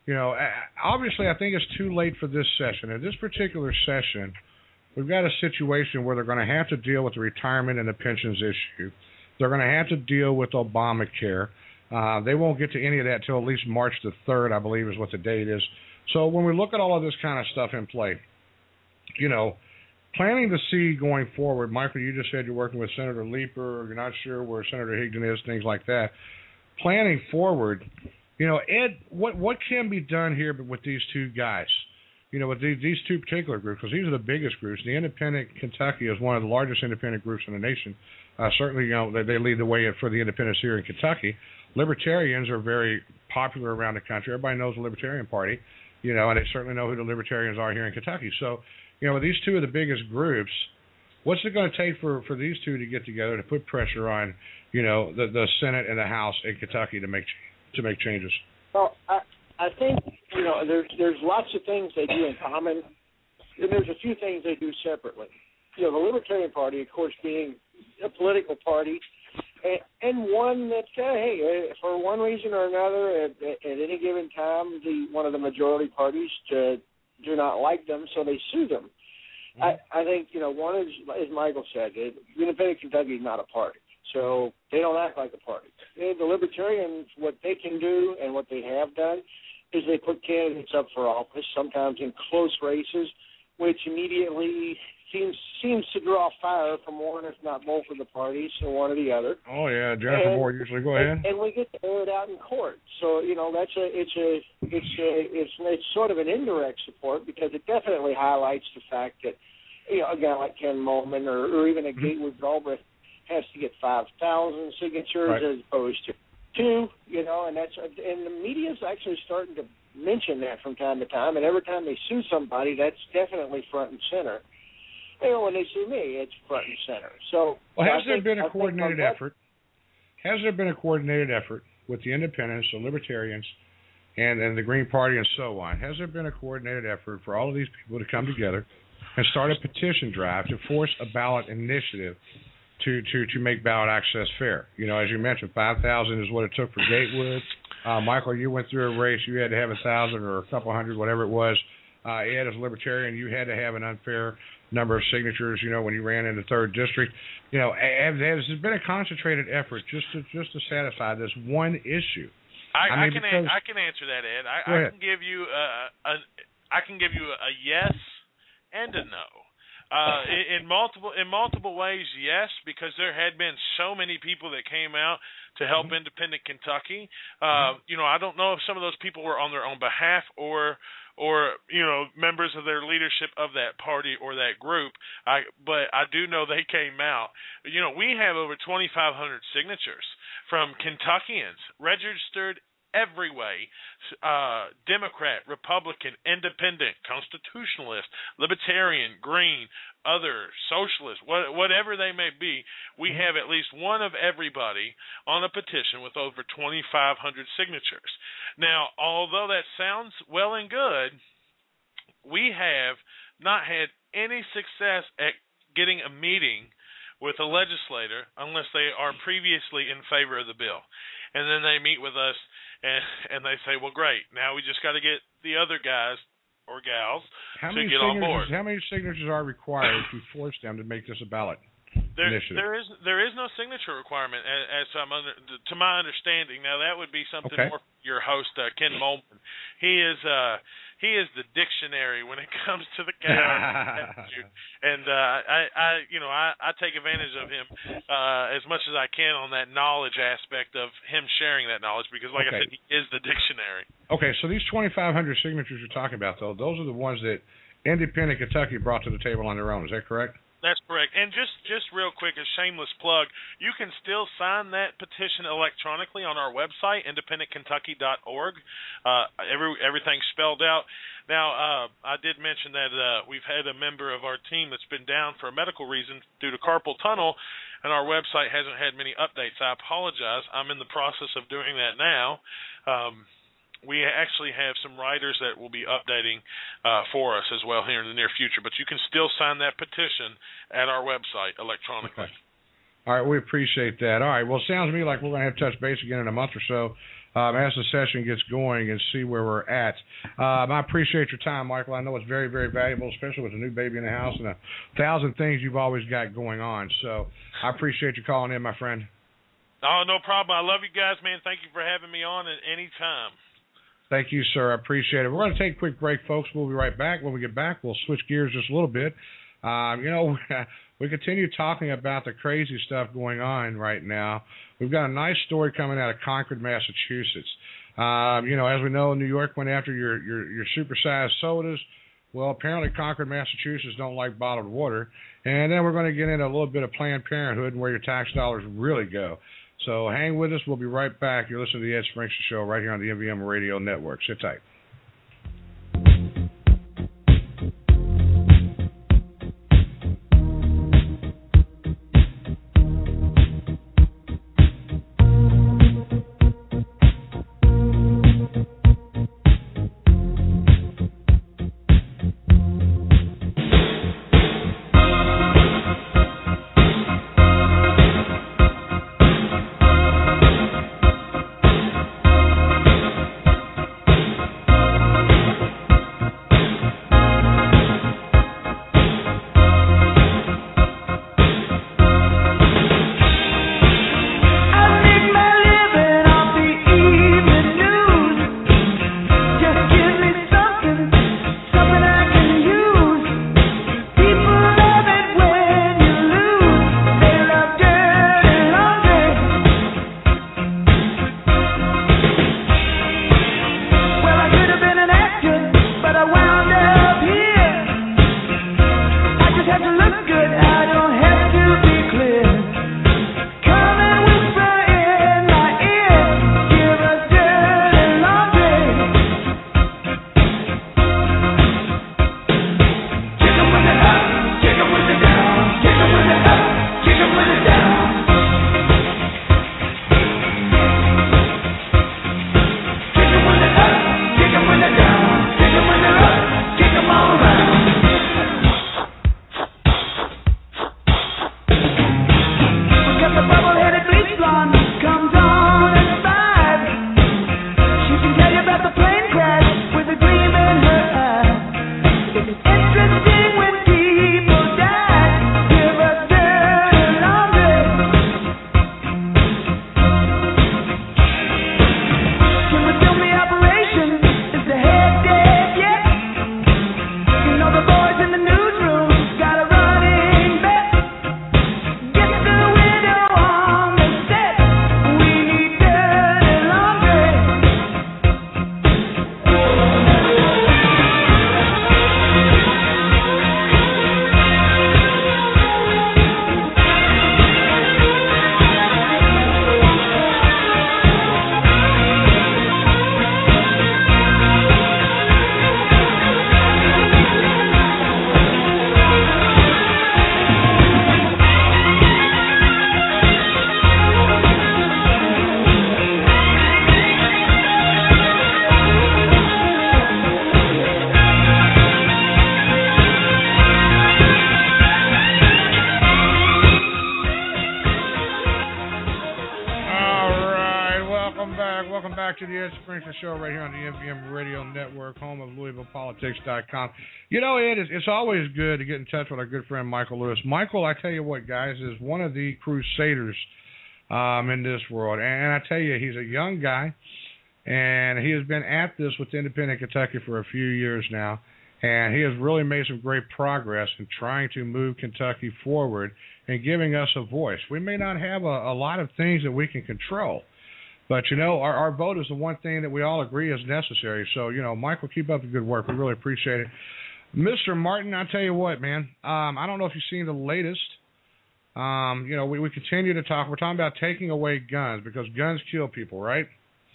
Obviously I think it's too late for this session. In this particular session, we've got a situation where they're going to have to deal with the retirement and the pensions issue. They're going to have to deal with Obamacare. They won't get to any of that till at least March the 3rd, I believe is what the date is. So when we look at all of this kind of stuff in play, planning to see going forward, Michael, you just said you're working with Senator Leeper, you're not sure where Senator Higdon is, things like that. Planning forward, Ed, what can be done here with these two guys? With these two particular groups, because these are the biggest groups. The Independent Kentucky is one of the largest independent groups in the nation. Certainly, they lead the way for the independents here in Kentucky. Libertarians are very popular around the country. Everybody knows the Libertarian Party, and they certainly know who the Libertarians are here in Kentucky. So, with these two of the biggest groups, what's it going to take for these two to get together to put pressure on, the Senate and the House in Kentucky to make changes? Well, I think there's lots of things they do in common, and there's a few things they do separately. The Libertarian Party, of course, being a political party, and one that, for one reason or another, at any given time, one of the majority parties do not like them, so they sue them. I think, one is, as Michael said, Independent Kentucky is not a party, so they don't act like a party. The Libertarians, what they can do and what they have done is they put candidates up for office, sometimes in close races, which immediately seems to draw fire from one, if not both of the parties, or one or the other. Oh yeah, Jennifer Moore usually. Go ahead. And we get to air it out in court. So it's sort of an indirect support, because it definitely highlights the fact that a guy like Ken Moulton or even a Gatewood Galbraith has to get 5,000 signatures as opposed to 2. And the media's actually starting to mention that from time to time. And every time they sue somebody, that's definitely front and center. When they sue me, it's front and center. So, has there been a coordinated effort? Has there been a coordinated effort with the independents, the Libertarians, and the Green Party and so on? Has there been a coordinated effort for all of these people to come together and start a petition drive to force a ballot initiative to make ballot access fair? As you mentioned, 5,000 is what it took for Gatewood. Michael, you went through a race. You had to have 1,000 or a couple hundred, whatever it was. Ed, as a Libertarian, you had to have an unfair number of signatures, when you ran in the 3rd District. Has there been a concentrated effort just to satisfy this one issue? I can answer that, Ed. I can give you a yes and a no. In multiple ways, yes, because there had been so many people that came out to help Independent Kentucky. I don't know if some of those people were on their own behalf or members of their leadership of that party or that group. But I do know they came out. We have over 2,500 signatures from Kentuckians registered every way, Democrat, Republican, Independent, Constitutionalist, Libertarian, Green, other, Socialist, whatever they may be. We have at least one of everybody on a petition with over 2,500 signatures. Now, although that sounds well and good, we have not had any success at getting a meeting with a legislator unless they are previously in favor of the bill. And then they meet with us and they say, well, great, now we just got to get the other guys or gals to get on board. How many signatures are required to force them to make this a ballot initiative? There is no signature requirement, to my understanding. Now, that would be something more for your host, Ken Moulton. He is the dictionary when it comes to the statute, and I take advantage of him as much as I can on that knowledge aspect of him sharing that knowledge, because, like I said, he is the dictionary. Okay, so these 2,500 signatures you're talking about, though, those are the ones that Independent Kentucky brought to the table on their own. Is that correct? That's correct. And just real quick, a shameless plug, you can still sign that petition electronically on our website, independentkentucky.org. Everything's spelled out. Now, I did mention that we've had a member of our team that's been down for a medical reason due to carpal tunnel, and our website hasn't had many updates. I apologize. I'm in the process of doing that now. We actually have some writers that will be updating for us as well here in the near future. But you can still sign that petition at our website electronically. All right, we appreciate that. All right, well, it sounds to me like we're going to have to touch base again in a month or so as the session gets going and see where we're at. I appreciate your time, Michael. I know it's very, very valuable, especially with a new baby in the house and 1,000 things you've always got going on. So I appreciate you calling in, my friend. Oh, no problem. I love you guys, man. Thank you for having me on at any time. Thank you, sir. I appreciate it. We're going to take a quick break, folks. We'll be right back. When we get back, we'll switch gears just a little bit. We continue talking about the crazy stuff going on right now. We've got a nice story coming out of Concord, Massachusetts. As we know, New York went after your supersized sodas. Well, apparently Concord, Massachusetts don't like bottled water. And then we're going to get into a little bit of Planned Parenthood and where your tax dollars really go. So hang with us. We'll be right back. You're listening to the Ed Springster Show right here on the MVM Radio Network. Sit tight. back to the Ed Springster Show right here on the MVM Radio Network, home of LouisvillePolitics.com. You know, Ed, it's always good to get in touch with our good friend Michael Lewis. Michael, I tell you what, guys, is one of the crusaders in this world. And I tell you, he's a young guy, and he has been at this with Independent Kentucky for a few years now. And he has really made some great progress in trying to move Kentucky forward and giving us a voice. We may not have a lot of things that we can control, but, you know, our vote is the one thing that we all agree is necessary. So, you know, Michael, keep up the good work. We really appreciate it. Mr. Martin, I tell you what, man, I don't know if you've seen the latest. You know, we continue to talk. We're talking about taking away guns because guns kill people, right?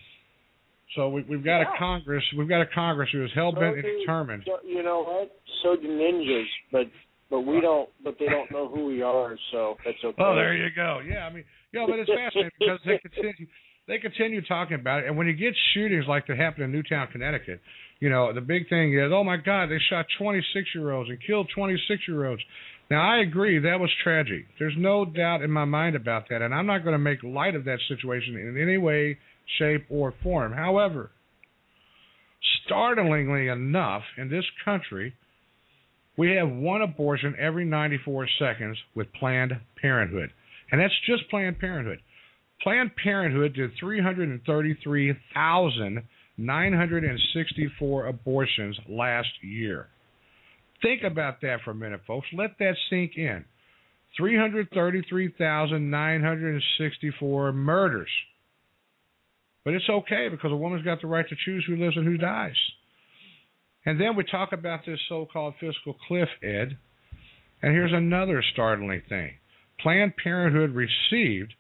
So we've got a Congress. We've got a Congress who is hell bent and determined. You know what? So do ninjas, but we don't. But they don't know who we are, so that's okay. Oh, there you go. Yeah, I mean, you know, but it's fascinating because they continue talking about it, and when you get shootings like that happened in Newtown, Connecticut, you know, the big thing is, oh my God, they shot 26-year-olds and killed 26-year-olds. Now, I agree that was tragic. There's no doubt in my mind about that, and I'm not going to make light of that situation in any way, shape, or form. However, startlingly enough, in this country, we have one abortion every 94 seconds with Planned Parenthood. And that's just Planned Parenthood. Planned Parenthood did 333,964 abortions last year. Think about that for a minute, folks. Let that sink in. 333,964 murders. But it's okay because a woman's got the right to choose who lives and who dies. And then we talk about this so-called fiscal cliff, Ed. And here's another startling thing. Planned Parenthood received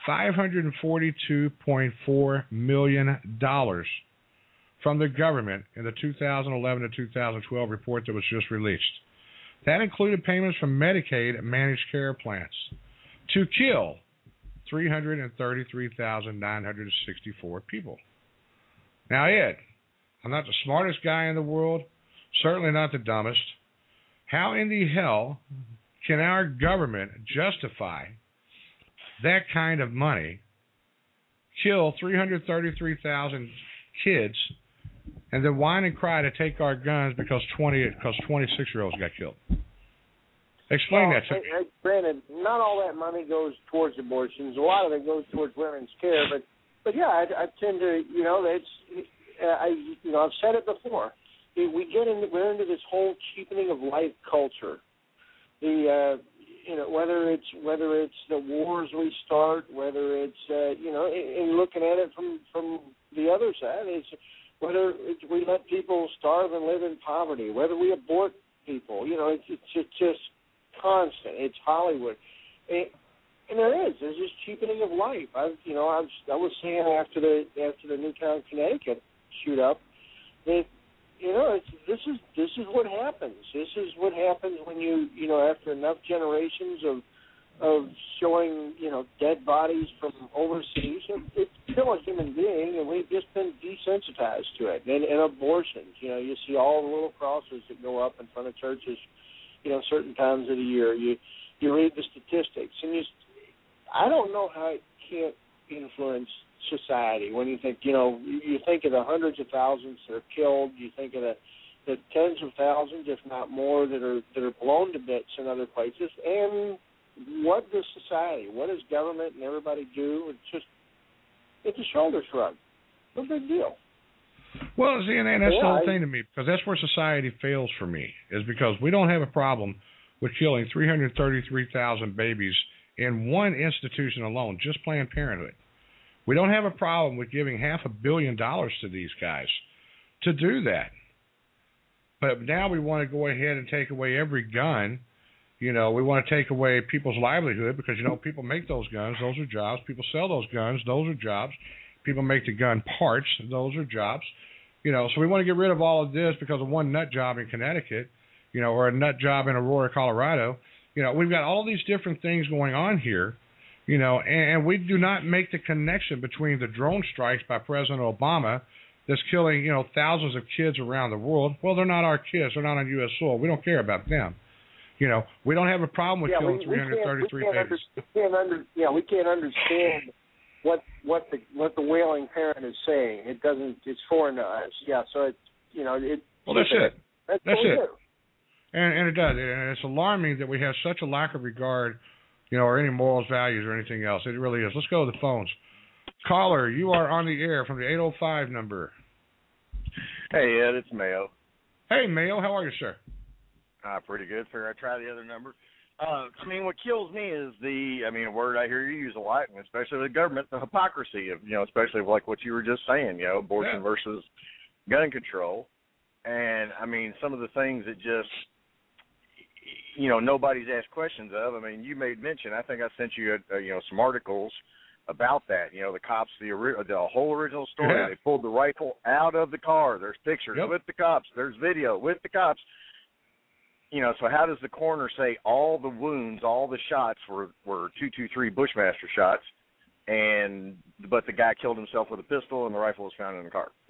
$542.4 million from the government in the 2011 to 2012 report that was just released. That included payments from Medicaid managed care plans to kill 333,964 people. Now, Ed, I'm not the smartest guy in the world, certainly not the dumbest. How in the hell can our government justify that kind of money, kill 333,000 kids, and then whine and cry to take our guns because 26-year-olds got killed? Explain that to me. Granted, not all that money goes towards abortions. A lot of it goes towards women's care. But yeah, I tend to, I've said it before. We're into this whole cheapening of life culture. Whether it's the wars we start, whether it's and looking at it from the other side, it's whether we let people starve and live in poverty, whether we abort people. It's just constant. It's Hollywood, and there's just cheapening of life. I was saying after the Newtown, Connecticut shoot up that this is what happens. This is what happens when after enough generations of showing dead bodies from overseas, it's still a human being, and we've just been desensitized to it. And abortions, you see all the little crosses that go up in front of churches, certain times of the year. You read the statistics, and I don't know how it can't influence society. When you think, you think of the hundreds of thousands that are killed, you think of the tens of thousands, if not more, that are blown to bits in other places. And what does society, what does government and everybody do? It's a shoulder shrug. No big deal. Well, see, and that's the whole thing to me, because that's where society fails for me, is because we don't have a problem with killing 333,000 babies in one institution alone, just Planned Parenthood. We don't have a problem with giving $500 million to these guys to do that. But now we want to go ahead and take away every gun. We want to take away people's livelihood because, people make those guns. Those are jobs. People sell those guns. Those are jobs. People make the gun parts. Those are jobs. So we want to get rid of all of this because of one nut job in Connecticut, or a nut job in Aurora, Colorado. We've got all these different things going on here, and we do not make the connection between the drone strikes by President Obama that's killing, thousands of kids around the world. Well, they're not our kids. They're not on U.S. soil. We don't care about them. We don't have a problem with killing 333 babies. We can't understand what the wailing parent is saying. It doesn't. It's foreign to us. Yeah. So it. Well, that's it. That's it. Do. And it does. And it's alarming that we have such a lack of regard, or any morals, values, or anything else. It really is. Let's go to the phones. Caller, you are on the air from the 805 number. Hey, Ed, it's Mayo. Hey, Mayo. How are you, sir? Pretty good. Figure I try the other number. What kills me is a word I hear you use a lot, and especially the government, the hypocrisy of, especially like what you were just saying, abortion versus gun control. And, some of the things that just, nobody's asked questions of. You made mention, I think I sent you, some articles about that. The cops, the whole original story, they pulled the rifle out of the car. There's pictures with the cops. There's video with the cops. So how does the coroner say all the wounds, all the shots were 223 Bushmaster shots, but the guy killed himself with a pistol and the rifle was found in the car?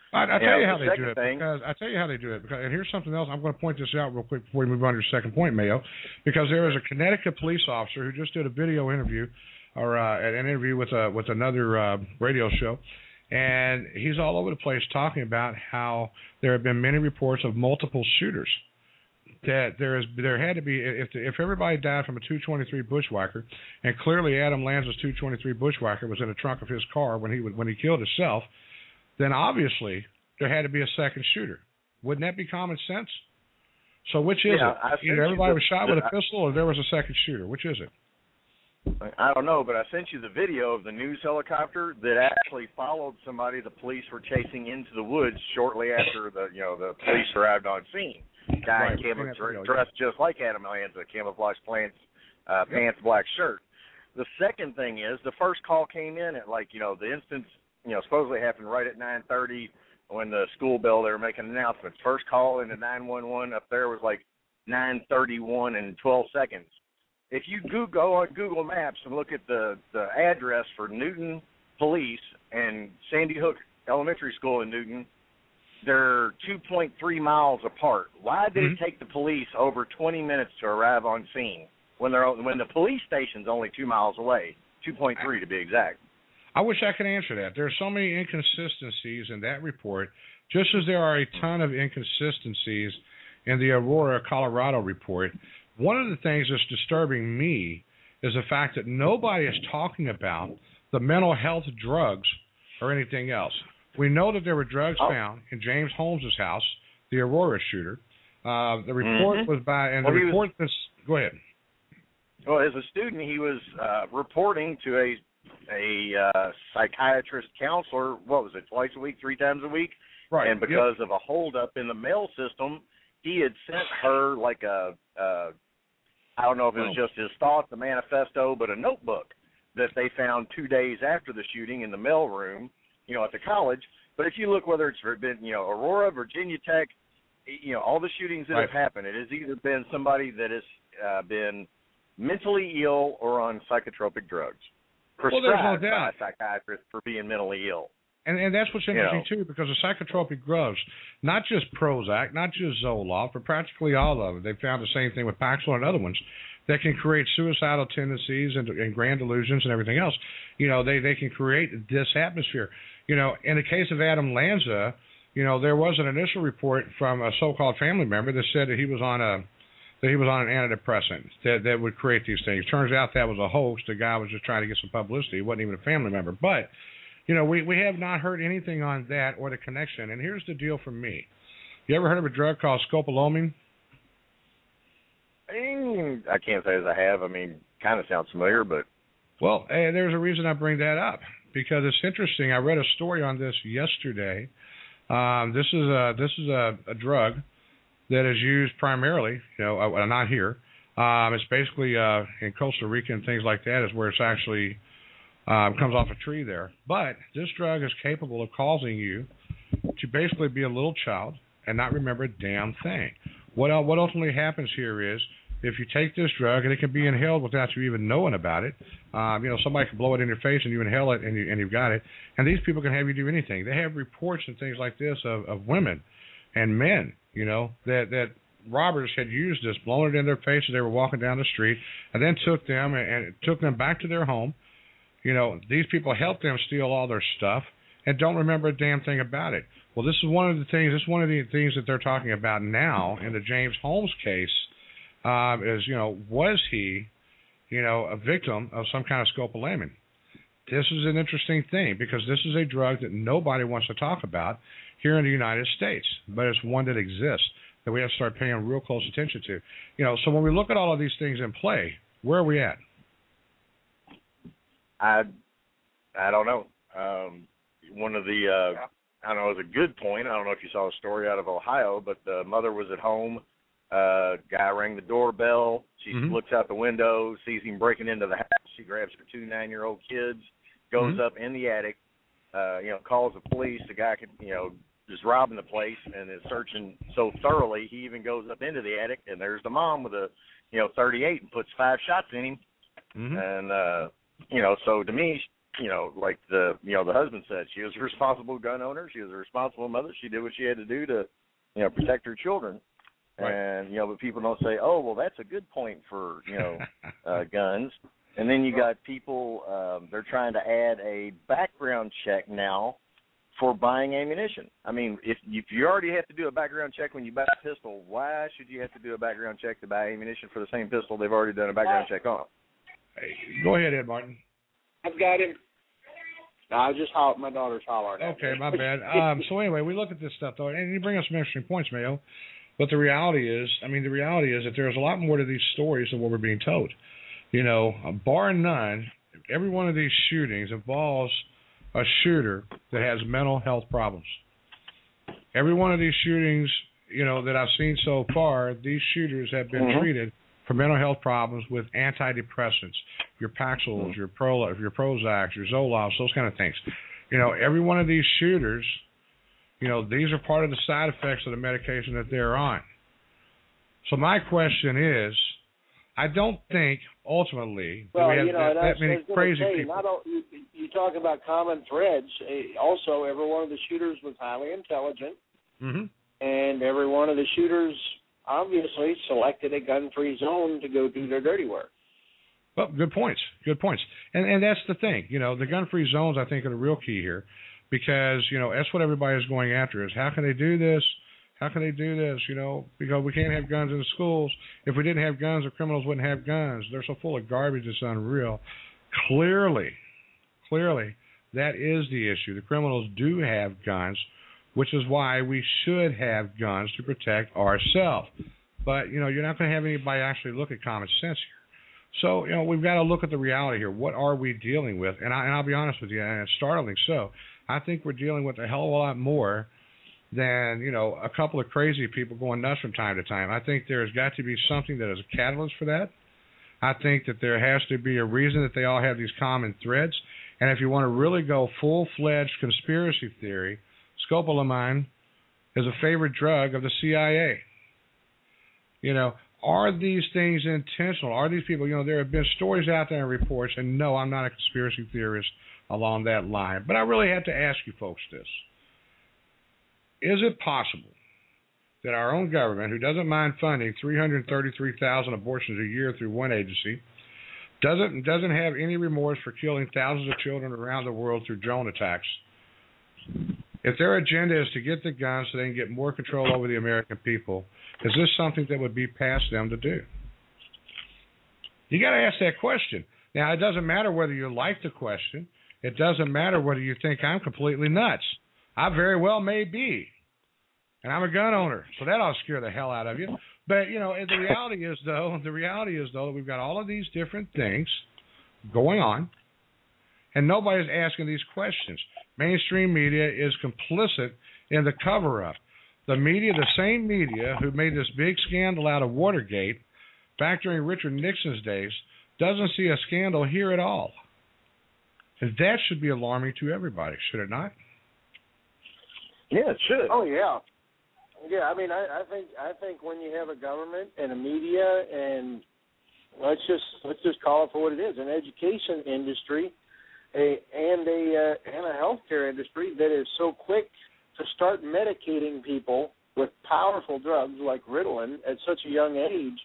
I tell you how they do it. Thing, because I tell you how they do it. Because, and here's something else. I'm going to point this out real quick before we move on to your second point, Mayo. Because there was a Connecticut police officer who just did a video interview, or an interview with another radio show, and he's all over the place talking about how there have been many reports of multiple shooters. That there had to be, if everybody died from a .223 Bushwhacker, and clearly Adam Lanza's .223 Bushwhacker was in the trunk of his car when he killed himself, then obviously there had to be a second shooter. Wouldn't that be common sense? So which is it? Either everybody was shot with a pistol or there was a second shooter. Which is it? I don't know, but I sent you the video of the news helicopter that actually followed somebody the police were chasing into the woods shortly after the police arrived on scene. Guy dressed just like Adam Lanza, camouflage pants, black shirt. The second thing is the first call came in at the instance supposedly happened right at 9:30 when the school bell, they were making announcements. First call into 911 up there was 9:31 and 12 seconds. If you go on Google Maps and look at the address for Newton Police and Sandy Hook Elementary School in Newton, they're 2.3 miles apart. Why did it take the police over 20 minutes to arrive on scene when the police station's only 2 miles away, 2.3 to be exact? I wish I could answer that. There are so many inconsistencies in that report, just as there are a ton of inconsistencies in the Aurora, Colorado report. One of the things that's disturbing me is the fact that nobody is talking about the mental health drugs or anything else. We know that there were drugs found in James Holmes' house, the Aurora shooter. The report was by, and the report was, go ahead. Well, as a student, he was reporting to a psychiatrist counselor, what was it, twice a week, 3 times a week? Right. And because of a holdup in the mail system, he had sent her I don't know if it was just his thoughts, a manifesto, but a notebook that they found 2 days after the shooting in the mail room, at the college. But if you look, whether it's been, Aurora, Virginia Tech, all the shootings that have happened, it has either been somebody that has been mentally ill or on psychotropic drugs, prescribed by a psychiatrist for being mentally ill. And that's what's interesting, too, because the psychotropic drugs, not just Prozac, not just Zoloft, but practically all of them, they found the same thing with Paxil and other ones, that can create suicidal tendencies and grand delusions and everything else. They can create this atmosphere. In the case of Adam Lanza, there was an initial report from a so-called family member that said that he was on an antidepressant that would create these things. Turns out that was a hoax. The guy was just trying to get some publicity. He wasn't even a family member. But, we have not heard anything on that or the connection. And here's the deal for me. You ever heard of a drug called scopolamine? I can't say as I have. Kind of sounds familiar, but... Well, there's a reason I bring that up, because it's interesting. I read a story on this yesterday. This is a drug that is used primarily, not here. It's basically in Costa Rica and things like that is where it's actually comes off a tree there. But this drug is capable of causing you to basically be a little child and not remember a damn thing. What ultimately happens here is, if you take this drug, and it can be inhaled without you even knowing about it, somebody can blow it in your face and you inhale it and you've got it. And these people can have you do anything. They have reports and things like this of women and men, that robbers had used this, blown it in their face as they were walking down the street, and then took them back to their home. These people helped them steal all their stuff and don't remember a damn thing about it. Well, this is one of the things. This is one of the things that they're talking about now in the James Holmes case. Was he, a victim of some kind of scopolamine? This is an interesting thing because this is a drug that nobody wants to talk about here in the United States, but it's one that exists that we have to start paying real close attention to. So when we look at all of these things in play, where are we at? I don't know. One of the, I don't know, it was a good point. I don't know if you saw a story out of Ohio, but the mother was at home. Guy rang the doorbell. She looks out the window, sees him breaking into the house. She grabs her 2 9-year-old kids, goes up in the attic, calls the police. The guy just robbing the place and is searching so thoroughly, he even goes up into the attic, and there's the mom with a, 38 and puts 5 shots in him. And, so to me, like the husband said, she was a responsible gun owner. She was a responsible mother. She did what she had to do to, protect her children. Right. And, but people don't say, oh, well, that's a good point for, guns. And then you got people, they're trying to add a background check now for buying ammunition. I mean, if you already have to do a background check when you buy a pistol, why should you have to do a background check to buy ammunition for the same pistol they've already done a background check on? Hey, go ahead, Ed Martin. I've got him. No, I was just my daughter's hollering. Okay, my bad. So anyway, we look at this stuff, though, and you bring up some interesting points, Mayo. But the reality is that there's a lot more to these stories than what we're being told. Bar none, every one of these shootings involves a shooter that has mental health problems. Every one of these shootings, that I've seen so far, these shooters have been treated for mental health problems with antidepressants, your Paxils, your Prozacs, your Zoloft, those kind of things. Every one of these shooters, these are part of the side effects of the medication that they're on. So my question is, I don't think ultimately we have that many crazy people. You talk about common threads. Also, every one of the shooters was highly intelligent, and every one of the shooters obviously selected a gun-free zone to go do their dirty work. Well, good points. And that's the thing. The gun-free zones, I think, are the real key here, because, that's what everybody is going after is how can they do this? How can they do this? Because we can't have guns in the schools. If we didn't have guns, the criminals wouldn't have guns. They're so full of garbage, it's unreal. Clearly, that is the issue. The criminals do have guns, which is why we should have guns to protect ourselves. But, you're not going to have anybody actually look at common sense here. So, we've got to look at the reality here. What are we dealing with? And I'll be honest with you, and it's startling so. I think we're dealing with a hell of a lot more than, a couple of crazy people going nuts from time to time. I think there's got to be something that is a catalyst for that. I think that there has to be a reason that they all have these common threads. And if you want to really go full-fledged conspiracy theory, scopolamine is a favorite drug of the CIA. Are these things intentional? Are these people, there have been stories out there and reports, and no, I'm not a conspiracy theorist along that line. But I really have to ask you folks this. Is it possible that our own government, who doesn't mind funding 333,000 abortions a year through one agency, doesn't have any remorse for killing thousands of children around the world through drone attacks? If their agenda is to get the guns so they can get more control over the American people, is this something that would be past them to do? You got to ask that question. Now, it doesn't matter whether you like the question. It doesn't matter whether you think I'm completely nuts. I very well may be. And I'm a gun owner, so that ought to scare the hell out of you. But, the reality is, though, that we've got all of these different things going on, and nobody's asking these questions. Mainstream media is complicit in the cover-up. The media, the same media who made this big scandal out of Watergate back during Richard Nixon's days, doesn't see a scandal here at all. And that should be alarming to everybody, should it not? Yeah, it should. Oh, yeah. Yeah, I mean, I think when you have a government and a media and let's just call it for what it is, an education industry and a healthcare industry that is so quick to start medicating people with powerful drugs like Ritalin at such a young age,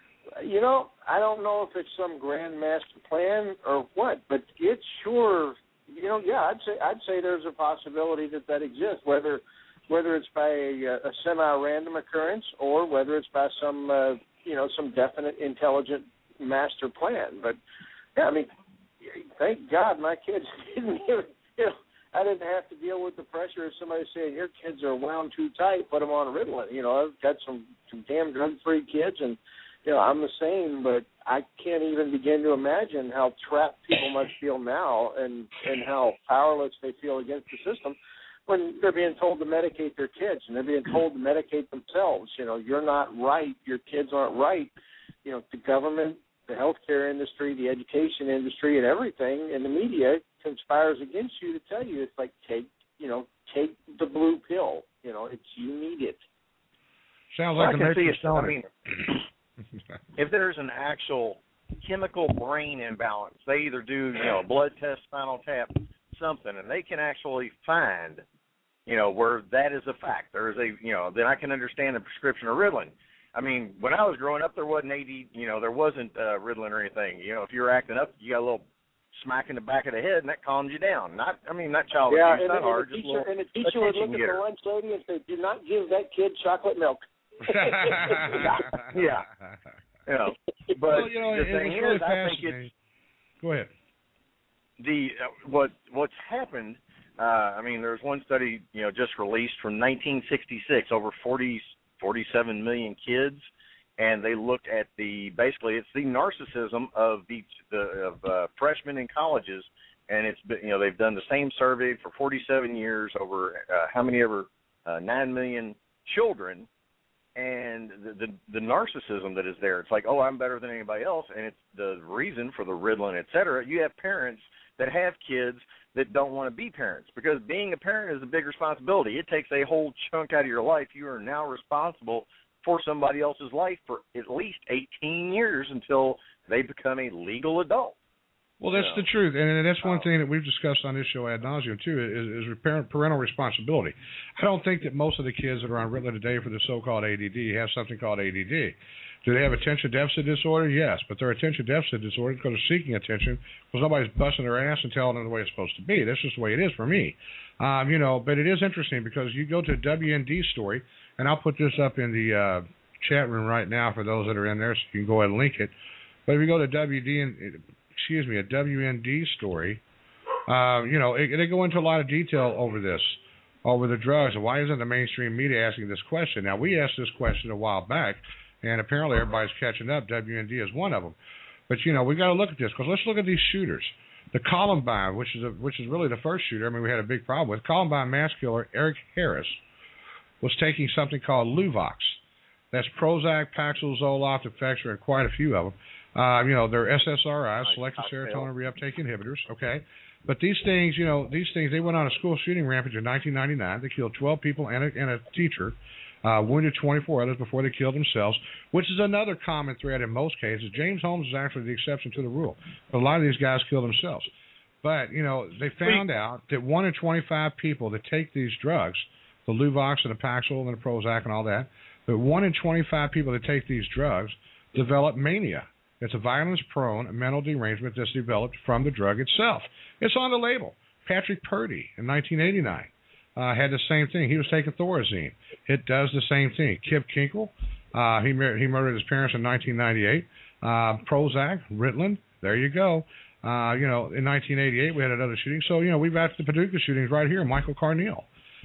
I don't know if it's some grand master plan or what, but it's sure, I'd say there's a possibility that exists, whether it's by a semi-random occurrence or whether it's by some definite intelligent master plan. But yeah, I mean, thank God my kids didn't I didn't have to deal with the pressure of somebody saying your kids are wound too tight, put them on Ritalin. I've got some damn drug-free kids, and I'm the same, but I can't even begin to imagine how trapped people must feel now and how powerless they feel against the system when they're being told to medicate their kids and they're being told to medicate themselves. You're not right. Your kids aren't right. The government, the healthcare industry, the education industry, and everything, and the media conspires against you to tell you it's like take the blue pill. You need it. Sounds like I can see it. I mean, if there's an actual chemical brain imbalance. They either do, a blood test, spinal tap, something, and they can actually find, where that is a fact. There is then I can understand the prescription of Ritalin. I mean, when I was growing up, there wasn't there wasn't Ritalin or anything. If you were acting up, you got a little smack in the back of the head, and that calms you down. Not child abuse, not hard. And the teacher would look at the lunch lady and say, "Do not give that kid chocolate milk." Yeah. But the thing is, really I think it's. Go ahead. What's happened? There's one study just released from 1966, over 47 million kids, and they looked at basically it's the narcissism of the freshmen in colleges, and it's they've done the same survey for 47 years over 9 million children, and the narcissism that is there. It's like, oh, I'm better than anybody else, and it's the reason for the Ritalin, et cetera. You have parents that have kids that don't want to be parents, because being a parent is a big responsibility. It takes a whole chunk out of your life. You are now responsible for somebody else's life for at least 18 years until they become a legal adult. Well, that's the truth, and that's one thing that we've discussed on this show ad nauseum too, is parental responsibility. I don't think that most of the kids that are on Ritalin today for the so-called ADD have something called ADD. Do they have attention deficit disorder? Yes, but their attention deficit disorder is because they're seeking attention because nobody's busting their ass and telling them the way it's supposed to be. That's just the way it is for me. But it is interesting because you go to a WND story, and I'll put this up in the chat room right now for those that are in there, so you can go ahead and link it. But if you go to a WND story, they go into a lot of detail over the drugs, and why isn't the mainstream media asking this question? Now, we asked this question a while back, and apparently everybody's catching up. WND is one of them. But, we've got to look at this, because let's look at these shooters. The Columbine, which is really the first shooter, we had a big problem with. Columbine mass killer Eric Harris was taking something called Luvox. That's Prozac, Paxil, Zoloft, Effexor, and quite a few of them. They're SSRIs, selective serotonin reuptake inhibitors, okay? But these things, they went on a school shooting rampage in 1999. They killed 12 people and a teacher, wounded 24 others before they killed themselves, which is another common thread in most cases. James Holmes is actually the exception to the rule. But a lot of these guys kill themselves. But, they found out that 1 in 25 people that take these drugs, the Luvox and the Paxil and the Prozac and all that, but 1 in 25 people that take these drugs develop mania. It's a violence-prone mental derangement that's developed from the drug itself. It's on the label. Patrick Purdy in 1989 had the same thing. He was taking Thorazine. It does the same thing. Kip Kinkle, he murdered his parents in 1998. Prozac, Ritalin, there you go. In 1988 we had another shooting. So, we've got the Paducah shootings right here, Michael Carneal.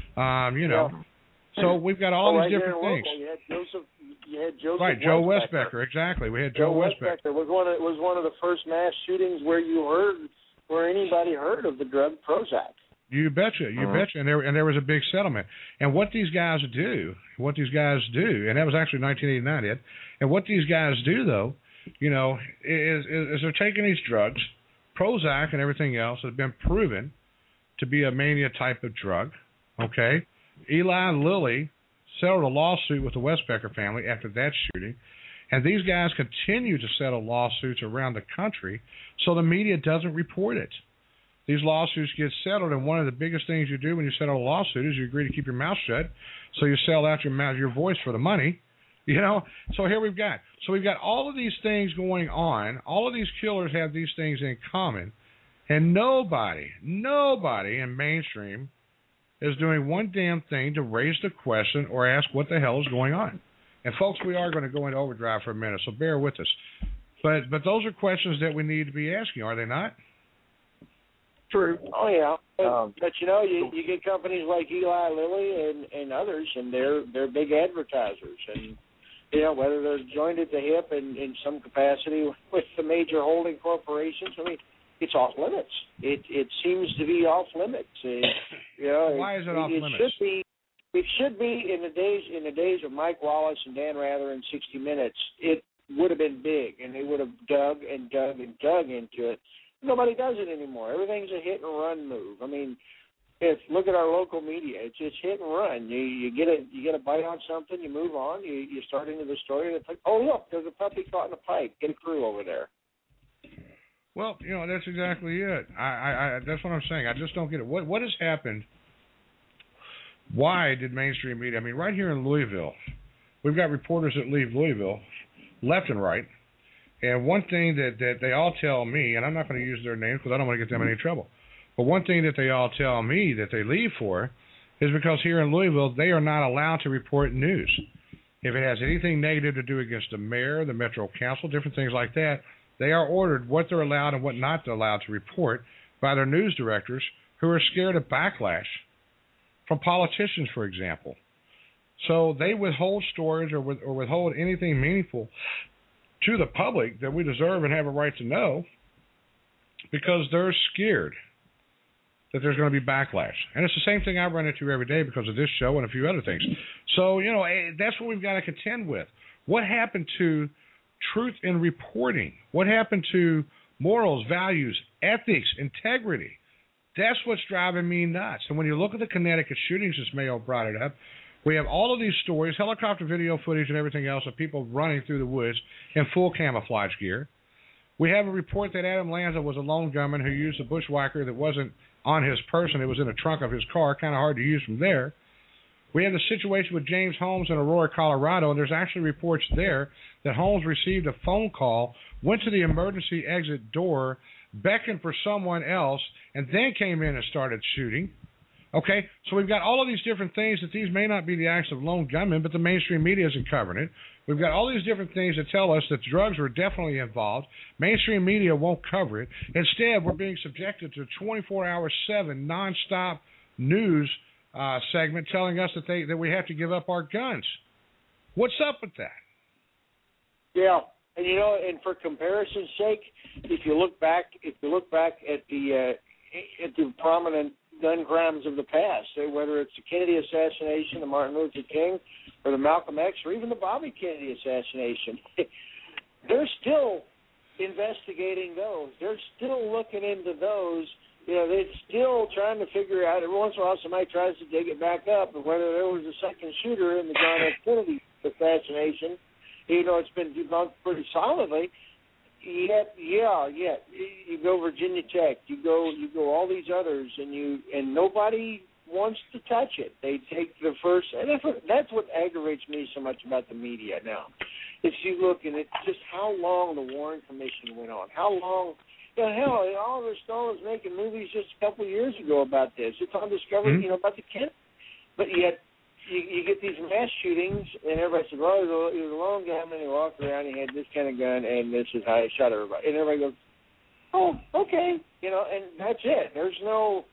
So we've got all these different things. You had Joseph right, Joe Westbecker, exactly. We had Joe Westbecker. It was one of the first mass shootings where anybody heard of the drug Prozac. You betcha, and there was a big settlement. And what these guys do, and that was actually 1989, Ed. And what these guys do, though, is they're taking these drugs, Prozac and everything else has been proven to be a mania type of drug. Okay, Eli Lilly settled a lawsuit with the Westbecker family after that shooting, and these guys continue to settle lawsuits around the country so the media doesn't report it. These lawsuits get settled, and one of the biggest things you do when you settle a lawsuit is you agree to keep your mouth shut, so you sell out your voice for the money. So here we've got all of these things going on. All of these killers have these things in common, and nobody in mainstream is doing one damn thing to raise the question or ask what the hell is going on. And folks, we are going to go into overdrive for a minute, so bear with us. But those are questions that we need to be asking, are they not? True. Oh yeah. But you get companies like Eli Lilly and others, and they're big advertisers, and whether they're joined at the hip in some capacity with the major holding corporations. It's off limits. It seems to be off limits. Why is it off limits? It should be in the days of Mike Wallace and Dan Rather in 60 Minutes. It would have been big, and they would have dug and dug and dug into it. Nobody does it anymore. Everything's a hit and run move. Look at our local media. It's hit and run. You get a bite on something, you move on. You start into the story. And it's like, oh look, there's a puppy caught in a pipe. Get a crew over there. Well, that's exactly it. I that's what I'm saying. I just don't get it. What has happened? Why did mainstream media? I mean, right here in Louisville, we've got reporters that leave Louisville left and right. And one thing that they all tell me, and I'm not going to use their names because I don't want to get them in any trouble, but one thing that they all tell me that they leave for is because here in Louisville, they are not allowed to report news. If it has anything negative to do against the mayor, the Metro Council, different things like that, they are ordered what they're allowed and what not allowed to report by their news directors who are scared of backlash from politicians, for example. So they withhold stories or withhold anything meaningful to the public that we deserve and have a right to know because they're scared that there's going to be backlash. And it's the same thing I run into every day because of this show and a few other things. So, that's what we've got to contend with. What happened to truth in reporting? What happened to morals, values, ethics, integrity? That's what's driving me nuts. And when you look at the Connecticut shootings, as Mayo brought it up, we have all of these stories, helicopter video footage and everything else of people running through the woods in full camouflage gear. We have a report that Adam Lanza was a lone gunman who used a bushwhacker that wasn't on his person. It was in the trunk of his car, kind of hard to use from there. We have the situation with James Holmes in Aurora, Colorado, and there's actually reports there that Holmes received a phone call, went to the emergency exit door, beckoned for someone else, and then came in and started shooting. Okay, so we've got all of these different things that these may not be the acts of lone gunmen, but the mainstream media isn't covering it. We've got all these different things that tell us that drugs were definitely involved. Mainstream media won't cover it. Instead, we're being subjected to 24-hour, 7 nonstop news segment telling us that we have to give up our guns. What's up with that? Yeah, and and for comparison's sake, if you look back at the prominent gun crimes of the past, whether it's the Kennedy assassination, the Martin Luther King, or the Malcolm X, or even the Bobby Kennedy assassination, they're still investigating those. They're still looking into those. They're still trying to figure out. Every once in a while, somebody tries to dig it back up, and whether there was a second shooter in the John F. Kennedy assassination. It's been debunked pretty solidly. Yet, you go Virginia Tech, you go all these others, and nobody wants to touch it. They take the first, and that's what aggravates me so much about the media now. If you look at it, just how long the Warren Commission went on, how long. Hell, Oliver Stone was making movies just a couple of years ago about this. It's on Discovery, about the Kennedy. But yet, you get these mass shootings, and everybody says, well, he was a lone gunman, he walked around, he had this kind of gun, and this is how he shot everybody. And everybody goes, oh, okay, and that's it. There's no,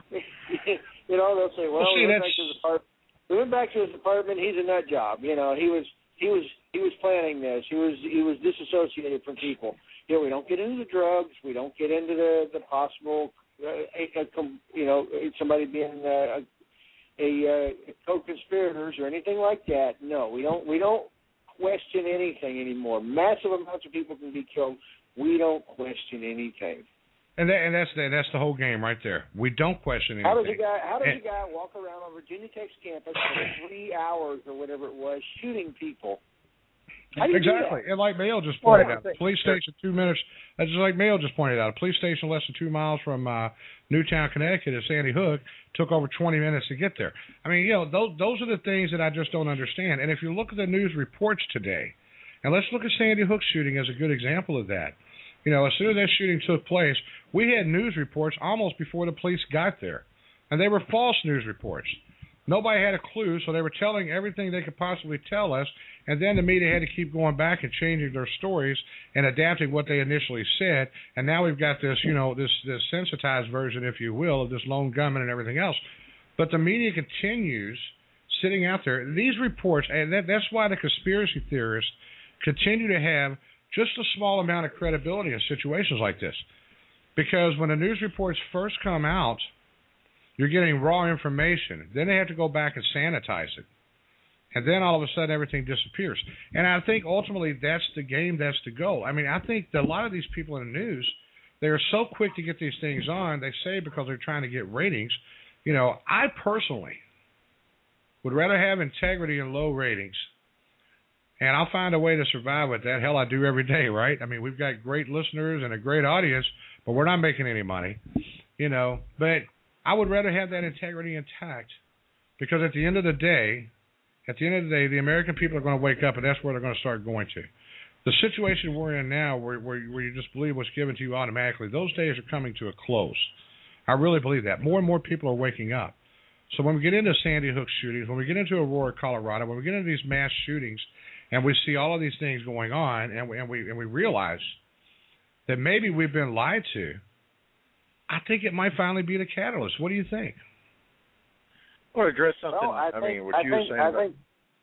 they'll say, well, we went back to his apartment, he's a nut job. He was planning this. He was disassociated from people. We don't get into the drugs. We don't get into the possible, somebody being co-conspirators or anything like that. No, we don't question anything anymore. Massive amounts of people can be killed. We don't question anything. And that's the whole game right there. We don't question anything. How does a guy walk around on Virginia Tech's campus for 3 hours or whatever it was shooting people? Exactly. And like Mayo just pointed out, police station 2 minutes. That's just like Mayo just pointed out. A police station less than 2 miles from Newtown, Connecticut, at Sandy Hook, took over 20 minutes to get there. I mean, those are the things that I just don't understand. And if you look at the news reports today, and let's look at Sandy Hook shooting as a good example of that. As soon as that shooting took place, we had news reports almost before the police got there. And they were false news reports. Nobody had a clue, so they were telling everything they could possibly tell us, and then the media had to keep going back and changing their stories and adapting what they initially said. And now we've got this, this sensitized version, if you will, of this lone gunman and everything else. But the media continues sitting out there. These reports, and that's why the conspiracy theorists continue to have just a small amount of credibility in situations like this. Because when the news reports first come out, you're getting raw information. Then they have to go back and sanitize it. And then all of a sudden everything disappears. And I think ultimately that's the game, that's the goal. I mean, I think that a lot of these people in the news, they are so quick to get these things on, they say because they're trying to get ratings. I personally would rather have integrity and low ratings And I'll find a way to survive with that. Hell, I do every day, right? I mean, we've got great listeners and a great audience, but we're not making any money, you know. But I would rather have that integrity intact, because at the end of the day, the American people are going to wake up, and that's where they're going to start going to. The situation we're in now, where you just believe what's given to you automatically, those days are coming to a close. I really believe that. More and more people are waking up. So when we get into Sandy Hook shootings, when we get into Aurora, Colorado, when we get into these mass shootings, and we see all of these things going on, and we realize that maybe we've been lied to, I think it might finally be the catalyst. What do you think? I want to address something. Well, I mean, what you were saying.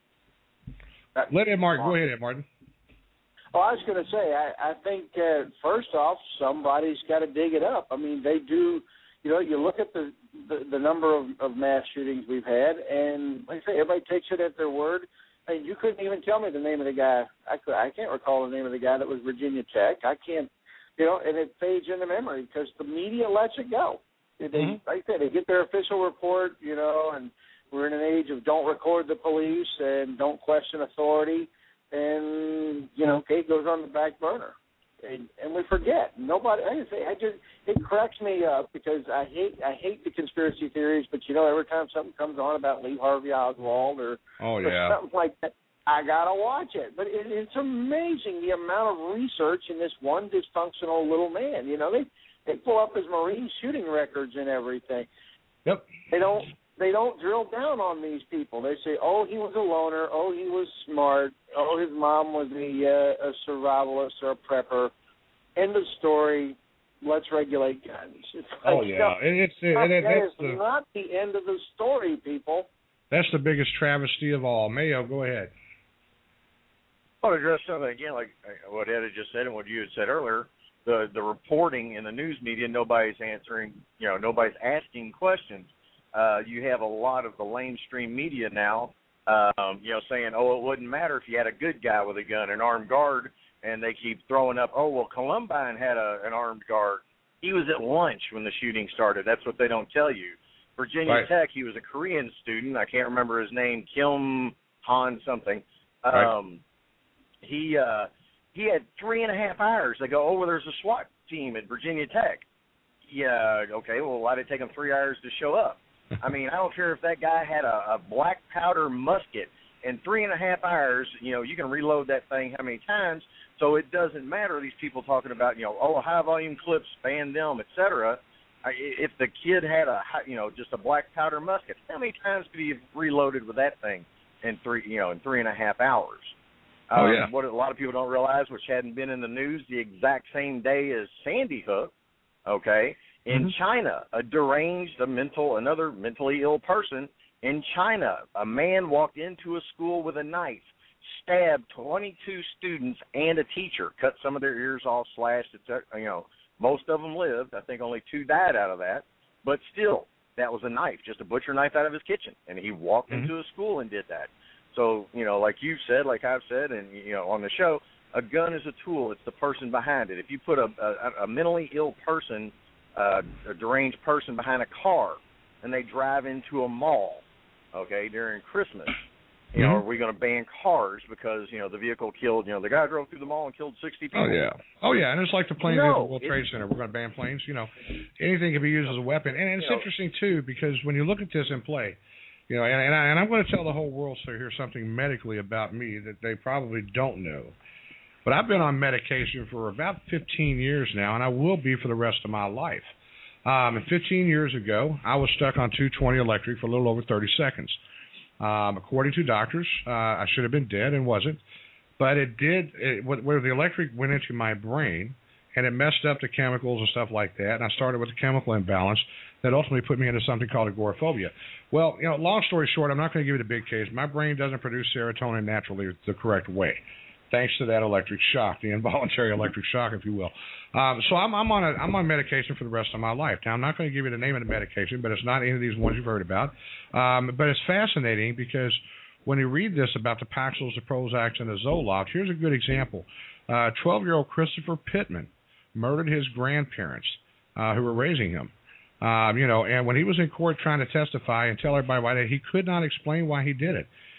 Let Ed Martin. Go ahead, Ed Martin. Oh, I was going to say, I think, first off, somebody's got to dig it up. I mean, they do, you know, you look at the number of mass shootings we've had, and like I say, everybody takes it at their word. I mean, you couldn't even tell me the name of the guy. I can't recall the name of the guy that was Virginia Tech. I can't, you know, and it fades into memory because the media lets it go. They, like I said, they get their official report, you know, and we're in an age of don't record the police and don't question authority. And, you know, okay, it goes on the back burner. And we forget. Nobody, it cracks me up because I hate the conspiracy theories, but, you know, every time something comes on about Lee Harvey Oswald or something like that, I got to watch it. But it's amazing the amount of research in this one dysfunctional little man. You know, they pull up his Marine shooting records and everything. Yep. They don't drill down on these people. They say, oh, he was a loner. Oh, he was smart. Oh, his mom was a survivalist or a prepper. End of story. Let's regulate guns. It's like, oh, yeah. That is not the end of the story, people. That's the biggest travesty of all. Mayo, go ahead. I want to address something again, like what Ed had just said and what you had said earlier. The reporting in the news media, nobody's answering, you know, nobody's asking questions. You have a lot of the lamestream media now, you know, saying, oh, it wouldn't matter if you had a good guy with a gun, an armed guard, and they keep throwing up, oh, well, Columbine had an armed guard. He was at lunch when the shooting started. That's what they don't tell you. Virginia Tech, he was a Korean student. I can't remember his name, Kim Han something. He had 3.5 hours. They go, oh, well, there's a SWAT team at Virginia Tech. Yeah, okay, well, why did it take them 3 hours to show up? I mean, I don't care if that guy had a black powder musket. In 3.5 hours, you know, you can reload that thing how many times, so it doesn't matter. These people talking about, you know, oh, high-volume clips, ban them, et cetera. If the kid had just a black powder musket, how many times could he have reloaded with that thing in 3.5 hours? What a lot of people don't realize, which hadn't been in the news, the exact same day as Sandy Hook, okay, in China, another mentally ill person in China, a man walked into a school with a knife, stabbed 22 students and a teacher, cut some of their ears off, slashed, etc. You know, most of them lived. I think only 2 died out of that. But still, that was a knife, just a butcher knife out of his kitchen. And he walked into a school and did that. So, you know, like you've said, like I've said, and, you know, on the show, a gun is a tool. It's the person behind it. If you put a mentally ill person, a deranged person behind a car, and they drive into a mall, okay, during Christmas, you know, are we going to ban cars because, you know, the vehicle killed, you know, the guy drove through the mall and killed 60 people? Oh, yeah, and it's like the plane at the World Trade Center. We're going to ban planes. You know, anything can be used as a weapon. And it's interesting, too, because when you look at this in play, you know, and I'm going to tell the whole world so here's something medically about me that they probably don't know. But I've been on medication for about 15 years now, and I will be for the rest of my life. And 15 years ago, I was stuck on 220 electric for a little over 30 seconds. According to doctors, I should have been dead and wasn't. But where the electric went into my brain, and it messed up the chemicals and stuff like that, and I started with a chemical imbalance that ultimately put me into something called agoraphobia. Well, you know, long story short, I'm not going to give you the big case. My brain doesn't produce serotonin naturally the correct way, thanks to that electric shock, the involuntary electric shock, if you will. So I'm on medication for the rest of my life. Now, I'm not going to give you the name of the medication, but it's not any of these ones you've heard about. But it's fascinating because when you read this about the Paxils, the Prozacs, and the Zoloft, here's a good example. 12-year-old Christopher Pittman murdered his grandparents who were raising him. And when he was in court trying to testify and tell everybody why he could not explain why he did it.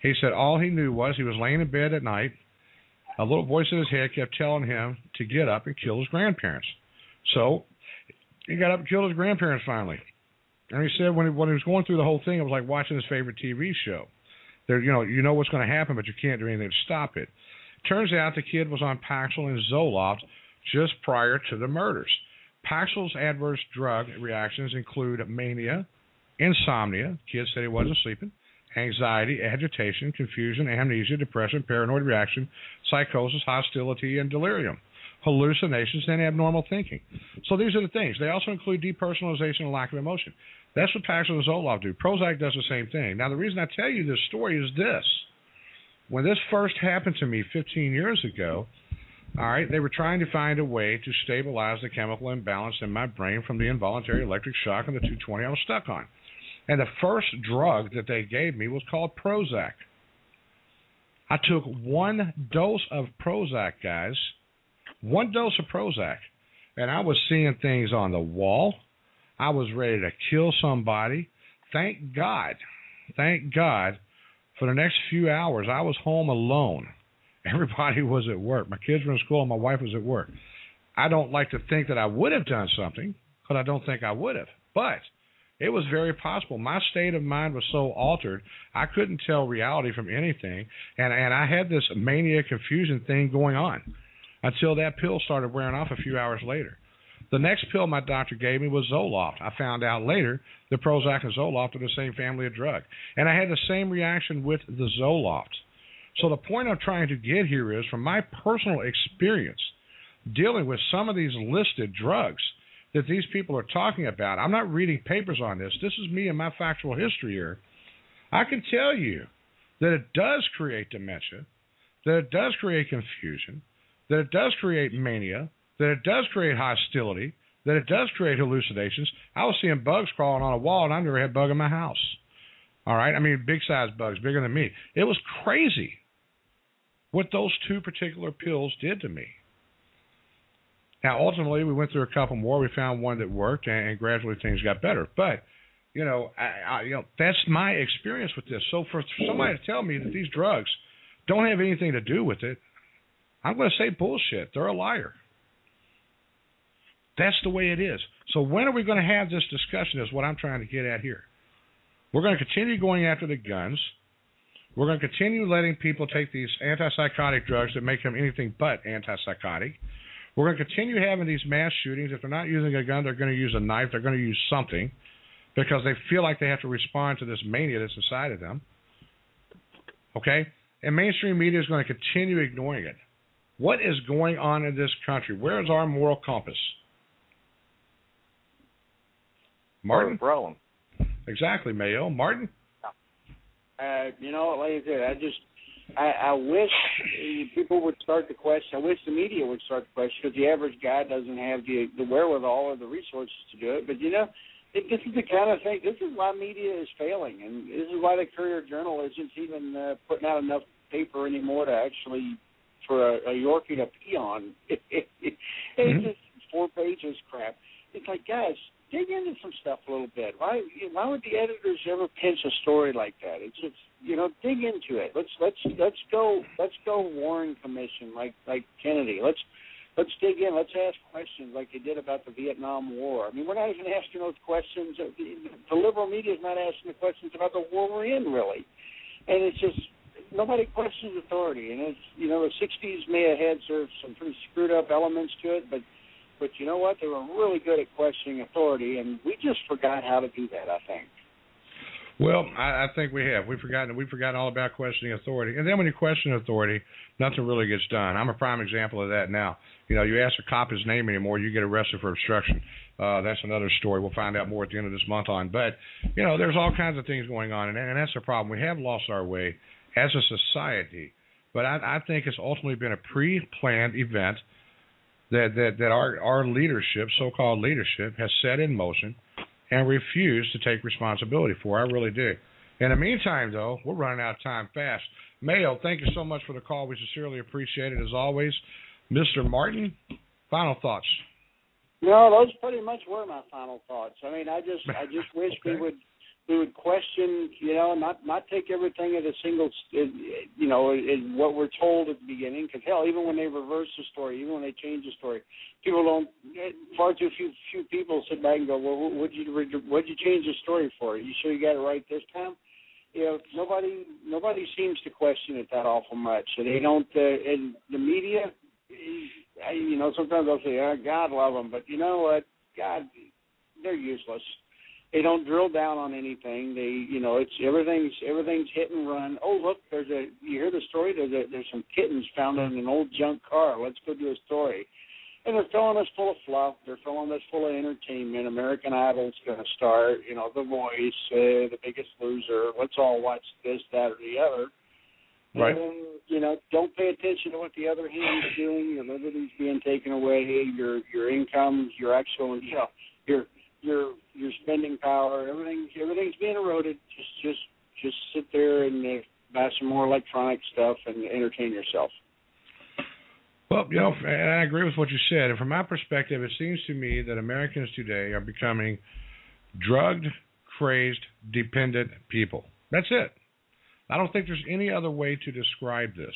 He said all he knew was he was laying in bed at night. A little voice in his head kept telling him to get up and kill his grandparents. So he got up and killed his grandparents finally. And he said when he was going through the whole thing, it was like watching his favorite TV show. There, you know what's going to happen, but you can't do anything to stop it. Turns out the kid was on Paxil and Zoloft just prior to the murders. Paxil's adverse drug reactions include mania, insomnia, kid said he wasn't sleeping, anxiety, agitation, confusion, amnesia, depression, paranoid reaction, psychosis, hostility, and delirium, hallucinations, and abnormal thinking. So these are the things. They also include depersonalization and lack of emotion. That's what Paxil and Zoloft do. Prozac does the same thing. Now, the reason I tell you this story is this. When this first happened to me 15 years ago, all right, they were trying to find a way to stabilize the chemical imbalance in my brain from the involuntary electric shock and the 220 I was stuck on. And the first drug that they gave me was called Prozac. I took 1 dose of Prozac, guys. 1 dose of Prozac. And I was seeing things on the wall. I was ready to kill somebody. Thank God for the next few hours, I was home alone. Everybody was at work. My kids were in school and my wife was at work. I don't like to think that I would have done something, because I don't think I would have. But it was very possible. My state of mind was so altered, I couldn't tell reality from anything. And I had this mania confusion thing going on until that pill started wearing off a few hours later. The next pill my doctor gave me was Zoloft. I found out later that Prozac and Zoloft are the same family of drug. And I had the same reaction with the Zoloft. So the point I'm trying to get here is, from my personal experience dealing with some of these listed drugs that these people are talking about, I'm not reading papers on this. This is me and my factual history here. I can tell you that it does create dementia, that it does create confusion, that it does create mania, that it does create hostility, that it does create hallucinations. I was seeing bugs crawling on a wall, and I've never had a bug in my house. All right? I mean, big-sized bugs, bigger than me. It was crazy what those 2 particular pills did to me. Now, ultimately, we went through a couple more. We found one that worked, and gradually things got better. But, that's my experience with this. So for somebody to tell me that these drugs don't have anything to do with it, I'm going to say bullshit. They're a liar. That's the way it is. So when are we going to have this discussion is what I'm trying to get at here. We're going to continue going after the guns. We're going to continue letting people take these antipsychotic drugs that make them anything but antipsychotic. We're going to continue having these mass shootings. If they're not using a gun, they're going to use a knife. They're going to use something because they feel like they have to respond to this mania that's inside of them. Okay? And mainstream media is going to continue ignoring it. What is going on in this country? Where is our moral compass? Martin? Problem. Exactly, Mayo. Martin? Like I said, I wish people would start to question. I wish the media would start to question, because the average guy doesn't have the wherewithal or the resources to do it. But, this is the kind of thing, this is why media is failing, and this is why the Courier Journal isn't even putting out enough paper anymore to actually, for a Yorkie to pee on. It's just 4 pages crap. It's like, guys, dig into some stuff a little bit. Why would the editors ever pinch a story like that? It's just, dig into it. Let's go Warren Commission like Kennedy. Let's dig in. Let's ask questions like they did about the Vietnam War. I mean, we're not even asking those questions. The liberal media is not asking the questions about the war we're in, really. And it's just, nobody questions authority. And it's, the 60s may have had some pretty screwed up elements to it, but you know what? They were really good at questioning authority, and we just forgot how to do that, I think. Well, I think we have. We've forgotten all about questioning authority. And then when you question authority, nothing really gets done. I'm a prime example of that now. You ask a cop his name anymore, you get arrested for obstruction. That's another story we'll find out more at the end of this month on. But, there's all kinds of things going on, and that's the problem. We have lost our way as a society. But I think it's ultimately been a pre-planned event that our leadership, so-called leadership, has set in motion and refused to take responsibility for. I really do. In the meantime, though, we're running out of time fast. Mayo, thank you so much for the call. We sincerely appreciate it, as always. Mr. Martin, final thoughts. No, those pretty much were my final thoughts. I mean, I just wish okay. we would question, not take everything at a single, in what we're told at the beginning. Because hell, even when they reverse the story, even when they change the story, people don't. Far too few people sit back and go, "Well, what'd you change the story for? You sure you got it right this time?" Nobody seems to question it that awful much. So they don't. And the media, sometimes they'll say, "Oh, God love them," but you know what? God, they're useless. They don't drill down on anything. It's everything's hit and run. Oh, look, you hear the story? There's some kittens found in an old junk car. Let's go do a story. And they're filling us full of fluff. They're filling us full of entertainment. American Idol's going to start. The Voice, The Biggest Loser. Let's all watch this, that, or the other. Right. And don't pay attention to what the other hand's doing. Your liberty's being taken away. Your income, your actual, your spending power, everything's being eroded. Just sit there and buy some more electronic stuff and entertain yourself. Well, and I agree with what you said. And from my perspective, it seems to me that Americans today are becoming drugged, crazed, dependent people. That's it. I don't think there's any other way to describe this.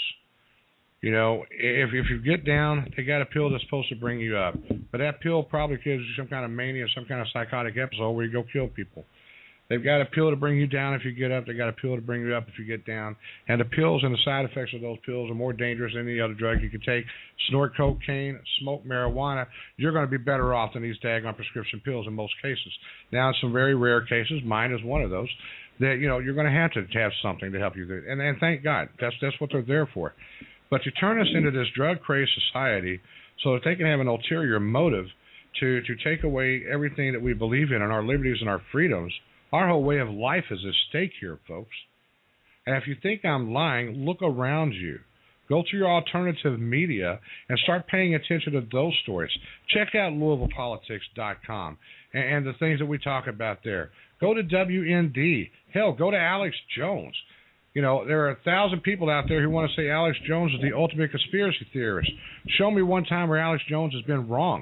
If you get down, they got a pill that's supposed to bring you up. But that pill probably gives you some kind of mania, some kind of psychotic episode where you go kill people. They've got a pill to bring you down if you get up. They got a pill to bring you up if you get down. And the pills and the side effects of those pills are more dangerous than any other drug you could take. Snort cocaine, smoke marijuana. You're going to be better off than these daggone prescription pills in most cases. Now, in some very rare cases, mine is one of those, that you're going to have something to help you. And thank God, that's what they're there for. But you turn us into this drug-crazed society so that they can have an ulterior motive to take away everything that we believe in and our liberties and our freedoms. Our whole way of life is at stake here, folks. And if you think I'm lying, look around you. Go to your alternative media and start paying attention to those stories. Check out LouisvillePolitics.com and the things that we talk about there. Go to WND. Hell, go to Alex Jones. There are 1,000 people out there who want to say Alex Jones is the ultimate conspiracy theorist. Show me one time where Alex Jones has been wrong.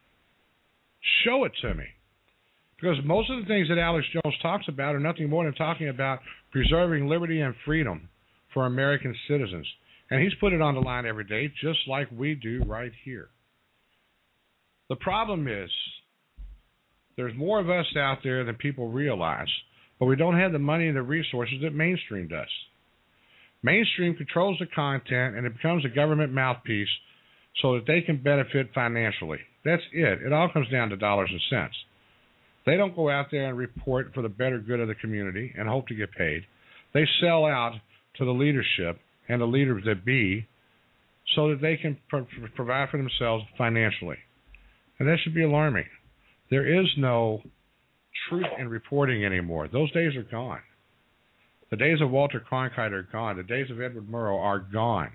Show it to me. Because most of the things that Alex Jones talks about are nothing more than talking about preserving liberty and freedom for American citizens. And he's put it on the line every day, just like we do right here. The problem is there's more of us out there than people realize, but we don't have the money and the resources that mainstream does. Mainstream controls the content, and it becomes a government mouthpiece so that they can benefit financially. That's it. It all comes down to dollars and cents. They don't go out there and report for the better good of the community and hope to get paid. They sell out to the leadership and the leaders that be so that they can provide for themselves financially. And that should be alarming. There is no truth in reporting anymore. Those days are gone. The days of Walter Cronkite are gone. The days of Edward Murrow are gone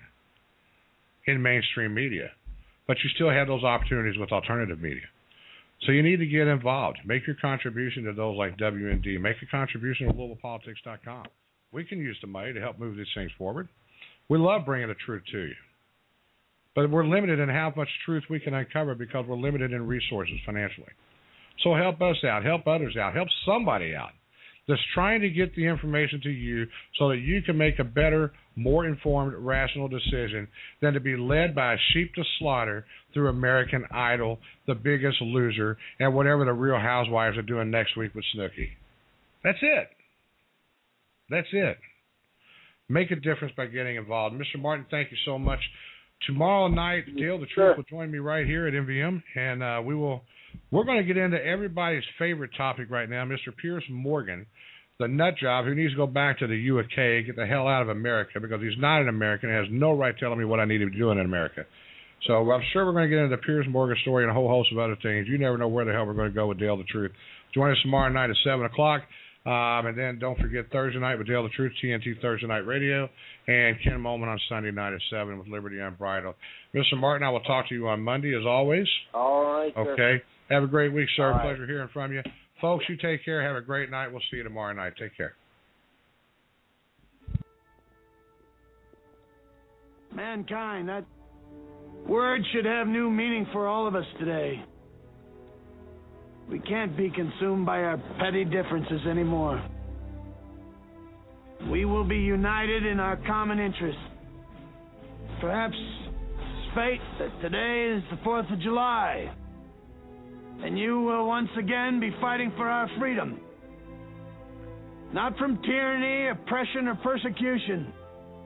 in mainstream media. But you still have those opportunities with alternative media. So you need to get involved. Make your contribution to those like WND. Make a contribution to LouisvillePolitics.com. We can use the money to help move these things forward. We love bringing the truth to you. But we're limited in how much truth we can uncover because we're limited in resources financially. So help us out. Help others out. Help somebody out that's trying to get the information to you so that you can make a better, more informed, rational decision than to be led by a sheep to slaughter through American Idol, The Biggest Loser, and whatever the Real Housewives are doing next week with Snooki. That's it. That's it. Make a difference by getting involved. Mr. Martin, thank you so much. Tomorrow night, Dale the Truth will join me right here at MVM, and we're going to get into everybody's favorite topic right now, Mr. Piers Morgan, the nut job who needs to go back to the UK, get the hell out of America because he's not an American and has no right telling me what I need to be doing in America. So I'm sure we're going to get into the Piers Morgan story and a whole host of other things. You never know where the hell we're going to go with Dale the Truth. Join us tomorrow night at 7 o'clock. And then don't forget Thursday night with Dale the Truth, TNT Thursday Night Radio, and Ken Moment on Sunday night at 7 with Liberty Unbridled. Mr. Martin, I will talk to you on Monday as always. All right, okay. Sir. Have a great week, sir. All right. Pleasure hearing from you. Folks, you take care. Have a great night. We'll see you tomorrow night. Take care. Mankind, that word should have new meaning for all of us today. We can't be consumed by our petty differences anymore. We will be united in our common interests. Perhaps it's fate that today is the 4th of July, and you will once again be fighting for our freedom. Not from tyranny, oppression, or persecution,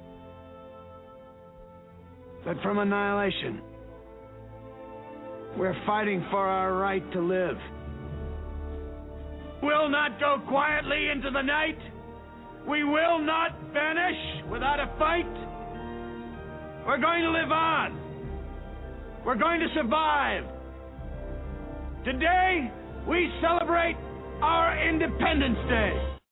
but from annihilation. We're fighting for our right to live. We'll not go quietly into the night. We will not vanish without a fight. We're going to live on. We're going to survive. Today, we celebrate our Independence Day.